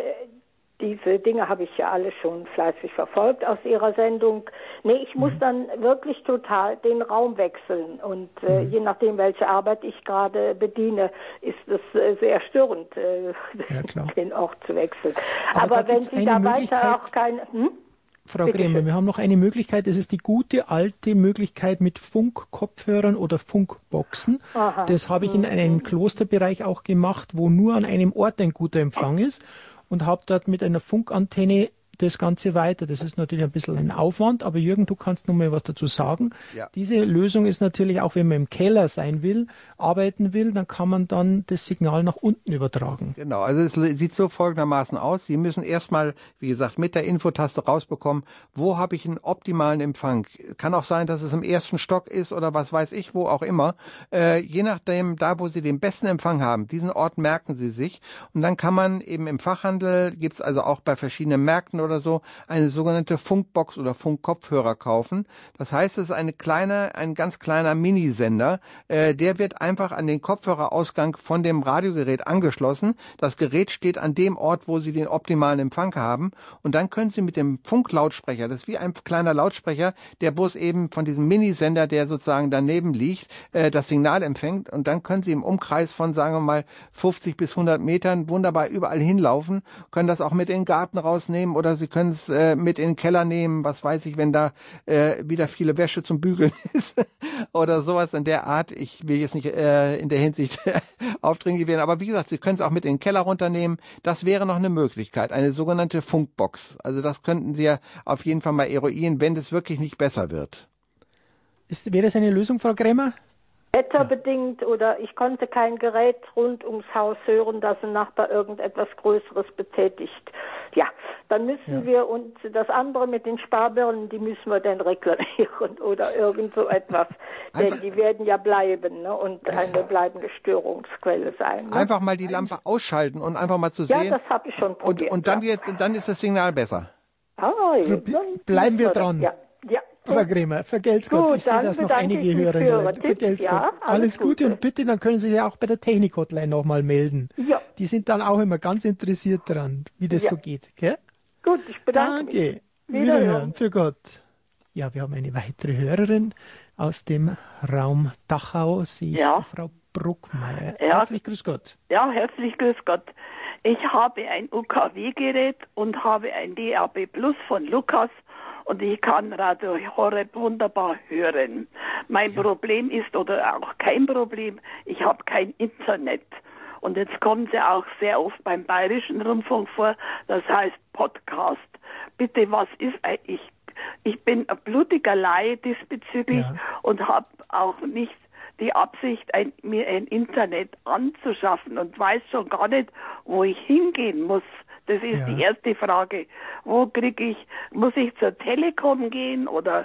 Diese Dinge habe ich ja alle schon fleißig verfolgt aus Ihrer Sendung. Nee, ich muss dann wirklich total den Raum wechseln. Und äh, je nachdem, welche Arbeit ich gerade bediene, ist es äh, sehr störend, äh, ja, den Ort zu wechseln. Aber, Aber wenn Sie da weiter auch keine... Hm? Frau Krämer, wir haben noch eine Möglichkeit, das ist die gute alte Möglichkeit mit Funkkopfhörern oder Funkboxen. Aha. Das habe ich in einem Klosterbereich auch gemacht, wo nur an einem Ort ein guter Empfang ist. Und habe dort mit einer Funkantenne das Ganze weiter. Das ist natürlich ein bisschen ein Aufwand, aber Jürgen, du kannst noch mal was dazu sagen. Ja. Diese Lösung ist natürlich auch, wenn man im Keller sein will, arbeiten will, dann kann man dann das Signal nach unten übertragen. Genau, also es sieht so folgendermaßen aus. Sie müssen erstmal, wie gesagt, mit der Infotaste rausbekommen, wo habe ich einen optimalen Empfang. Kann auch sein, dass es im ersten Stock ist oder was weiß ich, wo auch immer. Äh, je nachdem, da wo Sie den besten Empfang haben, diesen Ort merken Sie sich. Und dann kann man eben im Fachhandel, gibt's also auch bei verschiedenen Märkten oder so, eine sogenannte Funkbox oder Funkkopfhörer kaufen. Das heißt, es ist eine kleine, ein ganz kleiner Minisender. Äh, der wird einfach an den Kopfhörerausgang von dem Radiogerät angeschlossen. Das Gerät steht an dem Ort, wo Sie den optimalen Empfang haben. Und dann können Sie mit dem Funklautsprecher, das ist wie ein kleiner Lautsprecher, der bloß eben von diesem Minisender, der sozusagen daneben liegt, äh, das Signal empfängt. Und dann können Sie im Umkreis von, sagen wir mal, fünfzig bis hundert Metern wunderbar überall hinlaufen, können das auch mit in den Garten rausnehmen oder Sie können es äh, mit in den Keller nehmen, was weiß ich, wenn da äh, wieder viele Wäsche zum Bügeln ist oder sowas in der Art. Ich will jetzt nicht äh, in der Hinsicht aufdringlich werden, aber wie gesagt, Sie können es auch mit in den Keller runternehmen. Das wäre noch eine Möglichkeit, eine sogenannte Funkbox. Also das könnten Sie ja auf jeden Fall mal eruieren, wenn es wirklich nicht besser wird. Ist, wäre das eine Lösung, Frau Krämer? Wetterbedingt oder ich konnte kein Gerät rund ums Haus hören, dass ein Nachbar irgendetwas Größeres betätigt. Ja, Dann müssen ja. wir uns, das andere mit den Sparbirnen, die müssen wir dann reklamieren oder irgend so etwas. Denn die werden ja bleiben, ne? Und eine bleibende Störungsquelle sein. Ne? Einfach mal die Lampe ausschalten und einfach mal zu sehen. Ja, das habe ich schon probiert. Und, und dann, ja. jetzt, dann ist das Signal besser. Ah, ja, bleiben wir dran. Ja, ja. Frau Kremer, vergelt's Gott. Ich sehe, dass noch einige Hörer. Vergelt's Gott. Ja, alles, alles Gute. Gute und bitte, dann können Sie ja auch bei der Technik-Hotline nochmal melden. Ja. Die sind dann auch immer ganz interessiert daran, wie das ja. so geht. Gell? Gut, ich bedanke Danke. mich. Wiederhören. Wiederhören. Für Gott. Ja, wir haben eine weitere Hörerin aus dem Raum Dachau. Sie ist ja. Frau Bruckmeier. Ja. Herzlich grüß Gott. Ja, herzlich grüß Gott. Ich habe ein U K W-Gerät und habe ein D A B Plus von Lukas und ich kann Radio Horeb wunderbar hören. Mein ja. Problem ist, oder auch kein Problem, ich habe kein Internet. Und jetzt kommen sie auch sehr oft beim Bayerischen Rundfunk vor, das heißt Podcast. Bitte, was ist eigentlich? Ich bin ein blutiger Laie diesbezüglich ja. und habe auch nicht die Absicht, ein, mir ein Internet anzuschaffen und weiß schon gar nicht, wo ich hingehen muss. Das ist ja. die erste Frage. Wo kriege ich, muss ich zur Telekom gehen oder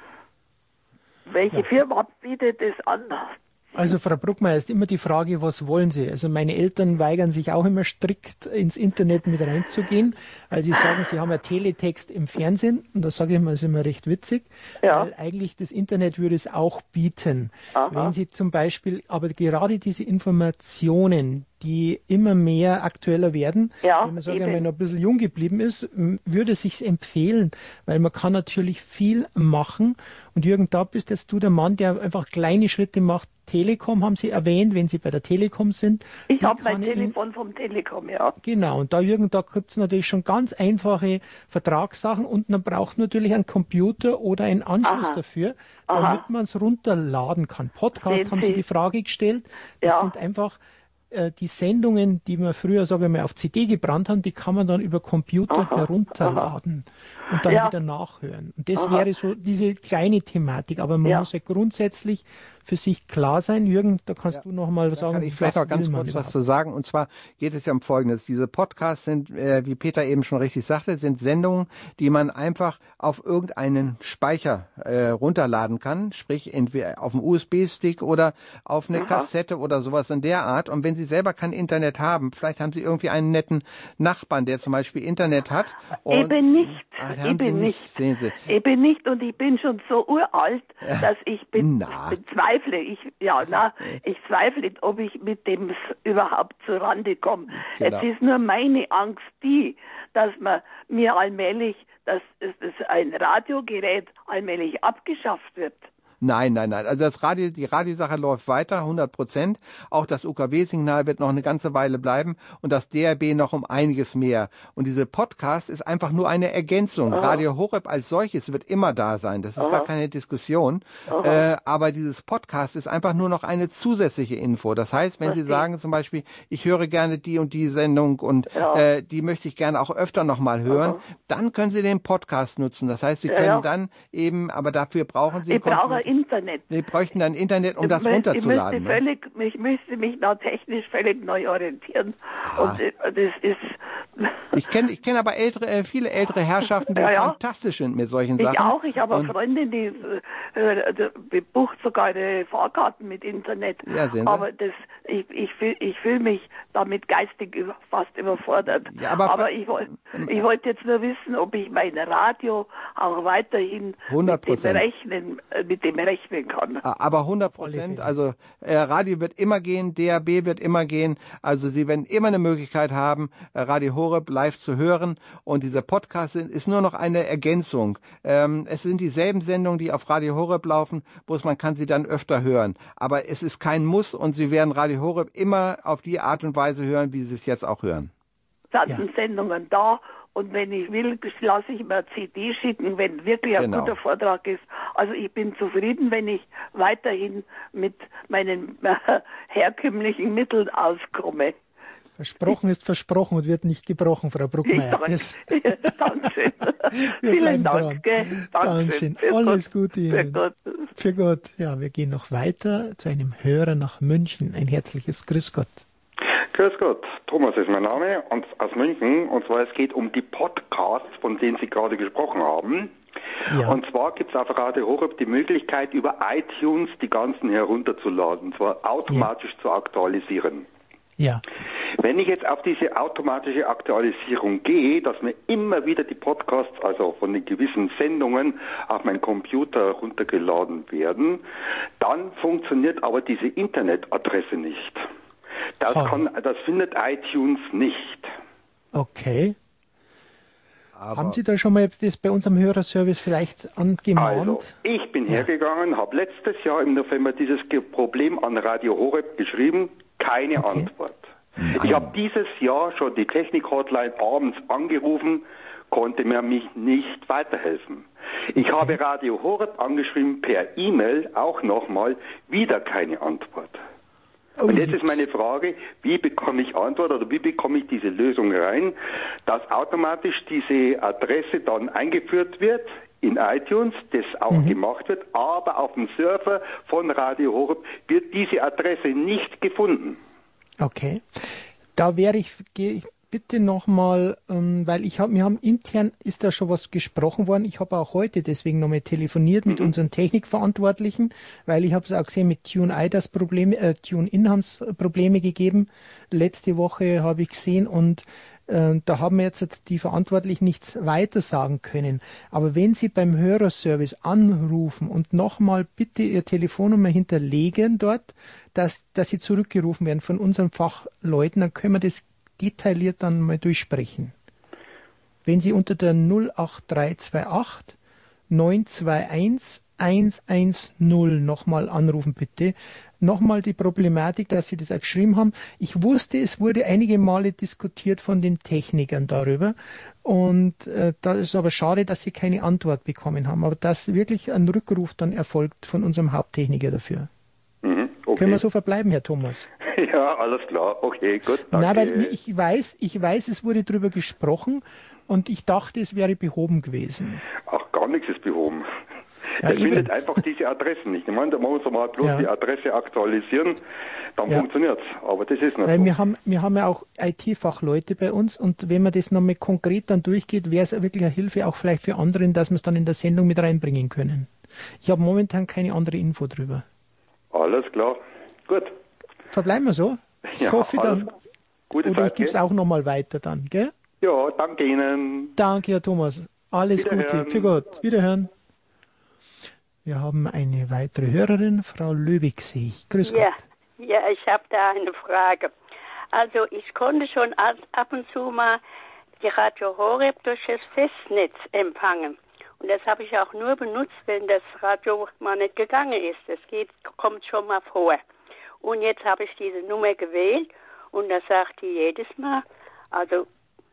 welche ja. Firma bietet es an? Also Frau Bruckmeier, ist immer die Frage, was wollen Sie? Also meine Eltern weigern sich auch immer strikt ins Internet mit reinzugehen, weil sie sagen, sie haben ja Teletext im Fernsehen und da sage ich mal, das ist immer recht witzig, ja. weil eigentlich das Internet würde es auch bieten. Aha. Wenn Sie zum Beispiel, aber gerade diese Informationen, die immer mehr aktueller werden, ja, wenn man sagen, wenn man noch ein bisschen jung geblieben ist, würde es sich empfehlen, weil man kann natürlich viel machen. Und Jürgen, da bist jetzt du der Mann, der einfach kleine Schritte macht. Telekom haben Sie erwähnt, wenn Sie bei der Telekom sind. Ich habe mein Telefon Ihnen, vom Telekom, ja. Genau, und da, Jürgen, da gibt es natürlich schon ganz einfache Vertragssachen und man braucht natürlich einen Computer oder einen Anschluss Aha. dafür, damit man es runterladen kann. Podcast Sehen haben Sie die Frage gestellt. Das ja. sind einfach die Sendungen, die man früher, sage ich mal, auf C D gebrannt haben, die kann man dann über Computer aha, herunterladen aha. und dann ja. wieder nachhören. Und das aha. wäre so diese kleine Thematik. Aber man ja. muss ja grundsätzlich für sich klar sein. Jürgen, da kannst ja. du noch mal sagen, da kann ich vielleicht noch ganz kurz was zu sagen. Und zwar geht es ja um Folgendes. Diese Podcasts sind, äh, wie Peter eben schon richtig sagte, sind Sendungen, die man einfach auf irgendeinen Speicher äh, runterladen kann. Sprich, entweder auf einen U S B-Stick oder auf eine aha. Kassette oder sowas in der Art. Und wenn Sie selber kein Internet haben, vielleicht haben Sie irgendwie einen netten Nachbarn, der zum Beispiel Internet hat. Und, eben nicht. Ach, ich bin nicht. Sehen Sie. Ich bin nicht und ich bin schon so uralt, dass ich bin, na. bezweifle, ich, ja, na, ich zweifle, ob ich mit dem überhaupt zurande komme. Genau. Es ist nur meine Angst die, dass man mir allmählich, dass es ein Radiogerät allmählich abgeschafft wird. Nein, nein, nein. Also das Radio, die Radiosache läuft weiter, hundert Prozent. Auch das U K W-Signal wird noch eine ganze Weile bleiben und das D R B noch um einiges mehr. Und diese Podcast ist einfach nur eine Ergänzung. Aha. Radio Horeb als solches wird immer da sein. Das ist Aha. gar keine Diskussion. Äh, aber dieses Podcast ist einfach nur noch eine zusätzliche Info. Das heißt, wenn Verstehe. Sie sagen zum Beispiel, ich höre gerne die und die Sendung und ja. äh, die möchte ich gerne auch öfter nochmal hören, Aha. dann können Sie den Podcast nutzen. Das heißt, Sie können ja, ja. dann eben, aber dafür brauchen Sie... Ich brauche Internet. Sie bräuchten dann Internet, um ich das möchte, runterzuladen. Ich, müsste völlig, ich müsste mich da technisch völlig neu orientieren. Ah. Und das ist... Ich kenne ich kenn aber ältere, äh, viele ältere Herrschaften, die ja, ja. fantastisch sind mit solchen Sachen. Ich auch. Ich habe eine Freundin, die äh, die bucht sogar eine Fahrkarten mit Internet. Ja, sehen Sie? Aber das, ich, ich fühle ich fühl mich damit geistig fast überfordert. Ja, aber aber ich, ich wollte jetzt nur wissen, ob ich mein Radio auch weiterhin hundert Prozent. mit dem rechnen, mit dem rechnen kann. Aber hundert Prozent. Also äh, Radio wird immer gehen, D A B wird immer gehen. Also Sie werden immer eine Möglichkeit haben, äh, Radio Horeb live zu hören. Und dieser Podcast ist nur noch eine Ergänzung. Ähm, es sind dieselben Sendungen, die auf Radio Horeb laufen, bloß man kann sie dann öfter hören. Aber es ist kein Muss und Sie werden Radio Horeb immer auf die Art und Weise hören, wie Sie es jetzt auch hören. Da sind ja. Sendungen da. Und wenn ich will, lasse ich mir C D schicken, wenn wirklich ein genau. guter Vortrag ist. Also ich bin zufrieden, wenn ich weiterhin mit meinen äh, herkömmlichen Mitteln auskomme. Versprochen ist versprochen und wird nicht gebrochen, Frau Bruckmeier. Das Dankeschön. Wir Vielen Dank. Dankeschön. Alles Gute Ihnen. Für Gott. Für Gott. Ja, wir gehen noch weiter zu einem Hörer nach München. Ein herzliches Grüß Gott. Grüß Gott, Thomas ist mein Name und aus München. Und zwar, es geht um die Podcasts, von denen Sie gerade gesprochen haben. Ja. Und zwar gibt es auf Radio Horeb die Möglichkeit, über iTunes die ganzen herunterzuladen, und zwar automatisch ja. zu aktualisieren. Ja. Wenn ich jetzt auf diese automatische Aktualisierung gehe, dass mir immer wieder die Podcasts, also von den gewissen Sendungen, auf meinen Computer runtergeladen werden, dann funktioniert aber diese Internetadresse nicht. Das, oh. kann, das findet iTunes nicht. Okay. Aber haben Sie da schon mal das bei unserem Hörerservice vielleicht angemahnt? Also, ich bin ja. hergegangen, habe letztes Jahr im November dieses Problem an Radio Horeb geschrieben, keine okay. Antwort. Mhm. Ich habe dieses Jahr schon die Technik-Hotline abends angerufen, konnte mir mich nicht weiterhelfen. Ich okay. habe Radio Horeb angeschrieben per E-Mail, auch nochmal, wieder keine Antwort. Oh, und jetzt ist meine Frage, wie bekomme ich Antwort oder wie bekomme ich diese Lösung rein, dass automatisch diese Adresse dann eingeführt wird in iTunes, das auch mhm. gemacht wird, aber auf dem Server von Radio Horeb wird diese Adresse nicht gefunden. Okay, da wäre ich, gehe ich bitte nochmal, ähm, weil ich habe, wir haben intern, ist da schon was gesprochen worden. Ich habe auch heute deswegen nochmal telefoniert mit mhm. unseren Technikverantwortlichen, weil ich habe es auch gesehen, mit TuneI das Problem, äh, TuneIn haben es Probleme gegeben. Letzte Woche habe ich gesehen und äh, da haben wir jetzt die Verantwortlichen nichts weiter sagen können. Aber wenn Sie beim Hörerservice anrufen und nochmal bitte Ihr Telefonnummer hinterlegen dort, dass, dass Sie zurückgerufen werden von unseren Fachleuten, dann können wir das detailliert dann mal durchsprechen. Wenn Sie unter der null acht drei zwei acht neun zwei eins eins eins null nochmal anrufen, bitte. Nochmal die Problematik, dass Sie das auch geschrieben haben. Ich wusste, es wurde einige Male diskutiert von den Technikern darüber. Und äh, da ist aber schade, dass Sie keine Antwort bekommen haben. Aber dass wirklich ein Rückruf dann erfolgt von unserem Haupttechniker dafür. Mhm, okay. Können wir so verbleiben, Herr Thomas? Ja, alles klar. Okay, gut. Danke. Nein, weil ich weiß, ich weiß, es wurde drüber gesprochen und ich dachte, es wäre behoben gewesen. Ach, gar nichts ist behoben. Ja, es findet einfach diese Adressen nicht. Ich meine, da muss man mal bloß ja. die Adresse aktualisieren, dann ja. funktioniert es. Aber das ist nicht Weil so. wir haben, wir haben ja auch I T-Fachleute bei uns und wenn man das nochmal konkret dann durchgeht, wäre es wirklich eine Hilfe auch vielleicht für anderen, dass wir es dann in der Sendung mit reinbringen können. Ich habe momentan keine andere Info drüber. Alles klar. Gut. Verbleiben wir so? Ich ja, hoffe dann. Gute oder Zeit, ich gebe es auch nochmal weiter dann, gell? Ja, danke Ihnen. Danke, Herr Thomas. Alles Gute. Für Gott. Wiederhören. Wir haben eine weitere Hörerin, Frau Löwig, sehe ich. Grüß ja, Gott. Ja, ich habe da eine Frage. Also ich konnte schon ab und zu mal die Radio Horeb durch das Festnetz empfangen. Und das habe ich auch nur benutzt, wenn das Radio mal nicht gegangen ist. Das geht, kommt schon mal vor. Und jetzt habe ich diese Nummer gewählt und da sagt die jedes Mal, also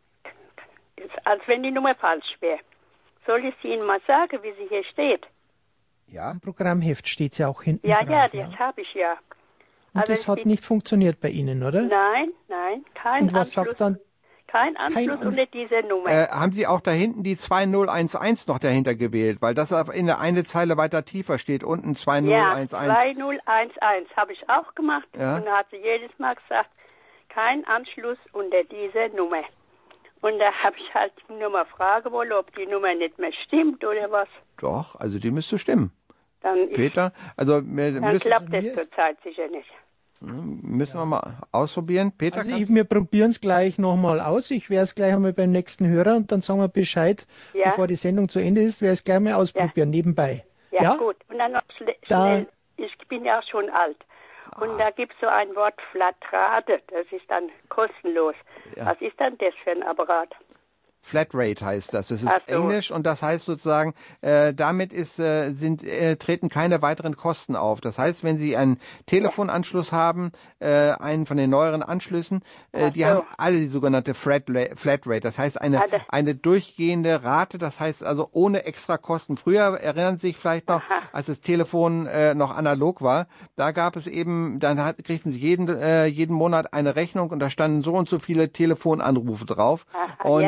als wenn die Nummer falsch wäre. Soll ich Ihnen mal sagen, wie sie hier steht? Ja, im Programmheft steht sie auch hinten ja, drauf. Ja, ja, das habe ich ja. Und also das hat nicht funktioniert bei Ihnen, oder? Nein, nein, kein Und was Anschluss. sagt dann? Kein Anschluss kein unter dieser Nummer. Äh, haben Sie auch da hinten die zwei null eins eins noch dahinter gewählt? Weil das in der eine Zeile weiter tiefer steht, unten zwei null eins eins. Ja, zwei null eins eins habe ich auch gemacht. Ja? Und da hat sie jedes Mal gesagt, kein Anschluss unter dieser Nummer. Und da habe ich halt nur mal fragen wollen, ob die Nummer nicht mehr stimmt oder was. Doch, also die müsste stimmen. Dann Peter, also wir dann müssen, klappt das zurzeit sicher nicht. Müssen wir mal ausprobieren. Peter, also ich, wir probieren es gleich nochmal aus. Ich werde es gleich einmal beim nächsten Hörer und dann sagen wir Bescheid, ja. bevor die Sendung zu Ende ist, werde es gleich mal ausprobieren, ja. nebenbei. Ja, ja, gut. Und dann noch schnell, da, ich bin ja auch schon alt. Und ah. da gibt es so ein Wort Flatrate, das ist dann kostenlos. Ja. Was ist dann das für ein Apparat? Flatrate heißt das. Das ist Ach so. Englisch und das heißt sozusagen, äh, damit ist, äh, sind, äh, treten keine weiteren Kosten auf. Das heißt, wenn Sie einen Telefonanschluss haben, äh, einen von den neueren Anschlüssen, äh, die so. haben alle die sogenannte Flatrate. Das heißt eine, also. eine durchgehende Rate, das heißt also ohne extra Kosten. Früher erinnern Sie sich vielleicht noch, Aha. als das Telefon äh, noch analog war, da gab es eben, dann hat, kriegten Sie jeden, äh, jeden Monat eine Rechnung und da standen so und so viele Telefonanrufe drauf. Aha. Und ja, ja, ja. Äh,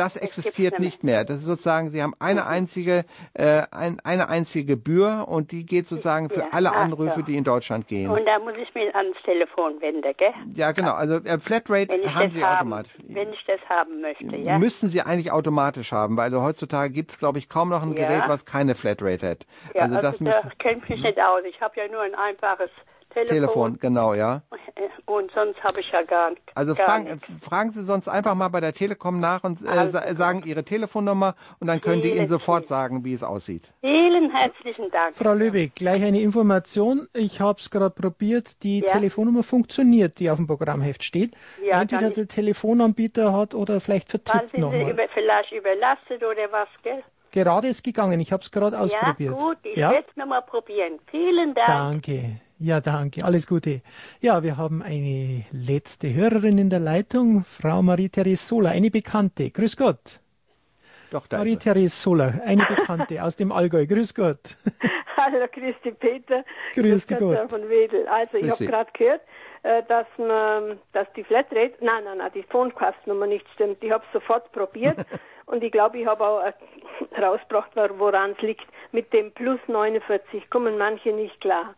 das existiert nicht mehr. Das ist sozusagen, Sie haben eine einzige, äh, ein, eine einzige Gebühr und die geht sozusagen für Ja, alle ach Anrufe, so. die in Deutschland gehen. Und da muss ich mich ans Telefon wenden, gell? Ja, genau. Also äh, Flatrate Wenn ich haben das Sie haben, automatisch. wenn ich das haben möchte, ja? Müssen Sie eigentlich automatisch haben, weil heutzutage gibt es, glaube ich, kaum noch ein Ja. Gerät, was keine Flatrate hat. Ja, also, also, das da müssen, kenne ich mich nicht aus. Ich habe ja nur ein einfaches Telefon. Telefon, genau, ja. Und sonst habe ich ja gar, Also gar fragen, nichts. fragen Sie sonst einfach mal bei der Telekom nach und äh, Also sa sagen Ihre Telefonnummer und dann können die Ihnen Vielen, sofort sagen, wie es aussieht. Vielen herzlichen Dank. Frau Löwig, gleich eine Information. Ich habe es gerade probiert. Die Ja. Telefonnummer funktioniert, die auf dem Programmheft steht. Ja, Entweder dann- der Telefonanbieter hat oder vielleicht Dann vertippt sind Sie nochmal. über, vielleicht überlastet oder was, gell? Gerade ist gegangen. Ich habe es gerade ausprobiert. Ja, gut, ich Ja? werde es nochmal probieren. Vielen Dank. Danke. Ja, danke. Alles Gute. Ja, wir haben eine letzte Hörerin in der Leitung, Frau Marie-Therese Sola, eine Bekannte. Grüß Gott. Doch, da ist Marie-Therese Sola, eine Bekannte aus dem Allgäu. Grüß Gott. Hallo, grüß dich, Peter. Grüß dich Gott. Gott. Von Wedel. Also, ich Grüß habe Sie. gerade gehört, äh, dass, man, dass die Flatrate, nein, nein, nein, die Phonecast-Nummer nicht stimmt. Ich habe es sofort probiert und ich glaube, ich habe auch äh, rausgebracht, woran es liegt. Mit dem Plus neunundvierzig kommen manche nicht klar.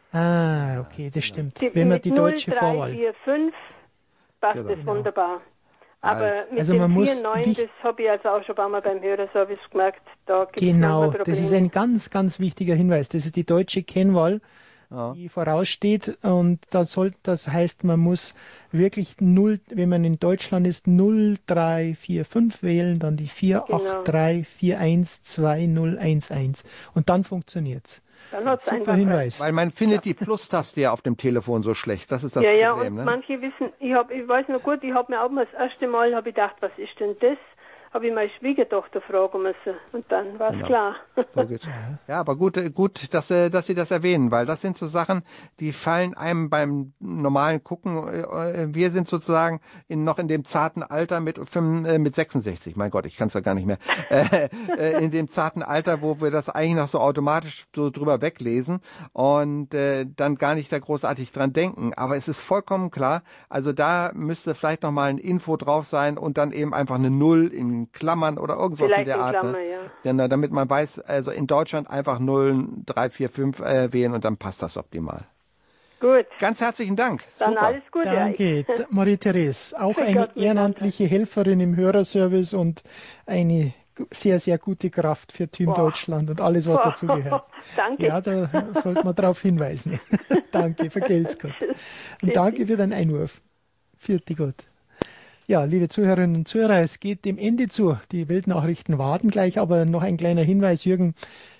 Ah, okay, das stimmt. Die, Wenn man mit die deutsche null drei Vorwahl. vier fünf passt Genau. das wunderbar. Aber mit Also dem man muss vier neun, wich- das habe ich also auch schon ein paar Mal beim Hörerservice gemerkt. Da gibt's Genau, manchmal das ist Probleme. ein ganz, ganz wichtiger Hinweis. Das ist die deutsche Kennwahl, Ja. die voraussteht. Und da soll, das heißt, man muss wirklich null, wenn man in Deutschland ist, null drei vier fünf wählen, dann die vier Genau. acht drei vier eins zwei null eins eins. Und dann funktioniert's. Dann hat's Super einfach Hinweis. Weil man findet die Plus-Taste ja auf dem Telefon so schlecht. Das ist das ja, ja, Problem. und Ne? manche wissen, ich hab, ich weiß noch gut, ich habe mir auch mal das erste Mal hab ich gedacht, was ist denn das? Habe ich meine Schwiegertochter fragen müssen und dann war es Genau. klar. Logisch. Ja, aber gut, äh, gut, dass, äh, dass Sie das erwähnen, weil das sind so Sachen, die fallen einem beim normalen Gucken. äh, Wir sind sozusagen in, noch in dem zarten Alter mit, fünf, äh, mit sechsundsechzig, mein Gott, ich kann es ja gar nicht mehr, äh, äh, in dem zarten Alter, wo wir das eigentlich noch so automatisch so drüber weglesen und äh, dann gar nicht da großartig dran denken. Aber es ist vollkommen klar, also da müsste vielleicht noch mal ein Info drauf sein und dann eben einfach eine Null in Klammern oder irgendwas in Vielleicht der in Art. Klammer, ne? ja. Genau, damit man weiß, also in Deutschland einfach null drei vier fünf äh, wählen und dann passt das optimal. Gut, Ganz herzlichen Dank. dann Super. alles Gute. Danke, D- Marie-Therese. Auch Für eine Gott ehrenamtliche Helferin im Hörerservice und eine gu- sehr, sehr gute Kraft für Team Boah. Deutschland und alles, was dazugehört. Danke. Ja, da sollte man darauf hinweisen. Danke, vergelt's Gott. Und danke für deinen Einwurf. Vierte Gott. Ja, liebe Zuhörerinnen und Zuhörer, es geht dem Ende zu. Die Weltnachrichten warten gleich, aber noch ein kleiner Hinweis, Jürgen.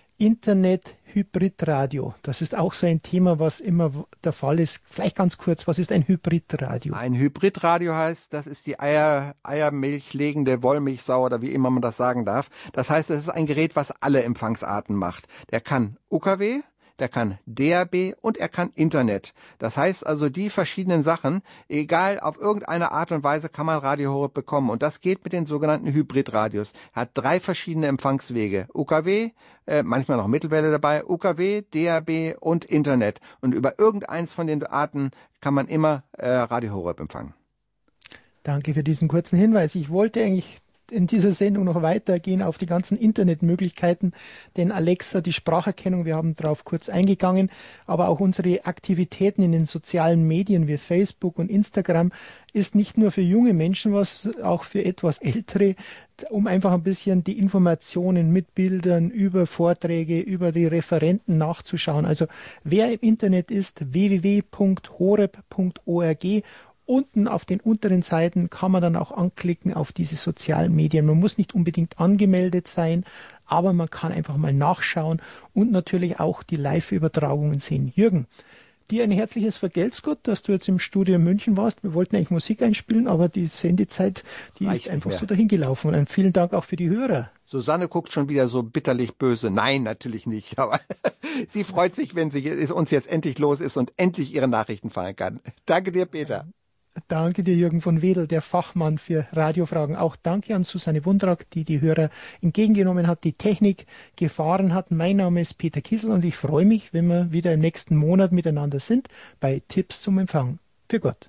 Internet-Hybridradio. Das ist auch so ein Thema, was immer der Fall ist. Vielleicht ganz kurz, was ist ein Hybridradio? Ein Hybridradio heißt, das ist die Eier, Eiermilchlegende Wollmilchsau oder wie immer man das sagen darf. Das heißt, es ist ein Gerät, was alle Empfangsarten macht. Der kann U K W, der kann D A B und er kann Internet. Das heißt also, die verschiedenen Sachen, egal auf irgendeine Art und Weise, kann man Radio Horeb bekommen. Und das geht mit den sogenannten Hybridradios. Er hat drei verschiedene Empfangswege. U K W, äh, manchmal noch Mittelwelle dabei, U K W, D A B und Internet. Und über irgendeins von den Arten kann man immer äh, Radio Horeb empfangen. Danke für diesen kurzen Hinweis. Ich wollte eigentlich in dieser Sendung noch weitergehen auf die ganzen Internetmöglichkeiten, denn Alexa, die Spracherkennung, wir haben darauf kurz eingegangen, aber auch unsere Aktivitäten in den sozialen Medien wie Facebook und Instagram ist nicht nur für junge Menschen was, auch für etwas ältere, um einfach ein bisschen die Informationen mit Bildern über Vorträge, über die Referenten nachzuschauen. Also wer im Internet ist, w w w punkt horeb punkt org. Unten auf den unteren Seiten kann man dann auch anklicken auf diese sozialen Medien. Man muss nicht unbedingt angemeldet sein, aber man kann einfach mal nachschauen und natürlich auch die Live-Übertragungen sehen. Jürgen, dir ein herzliches Vergelt's Gott, dass du jetzt im Studio in München warst. Wir wollten eigentlich Musik einspielen, aber die Sendezeit, die Reicht ist nicht einfach mehr. so dahingelaufen. Und vielen Dank auch für die Hörer. Susanne guckt schon wieder so bitterlich böse. Nein, natürlich nicht. Aber sie freut sich, wenn sie es uns jetzt endlich los ist und endlich ihre Nachrichten fahren kann. Danke dir, Peter. Danke dir, Jürgen von Wedel, der Fachmann für Radiofragen. Auch danke an Susanne Wundrak, die die Hörer entgegengenommen hat, die Technik gefahren hat. Mein Name ist Peter Kiesel und ich freue mich, wenn wir wieder im nächsten Monat miteinander sind bei Tipps zum Empfang. Für Gott.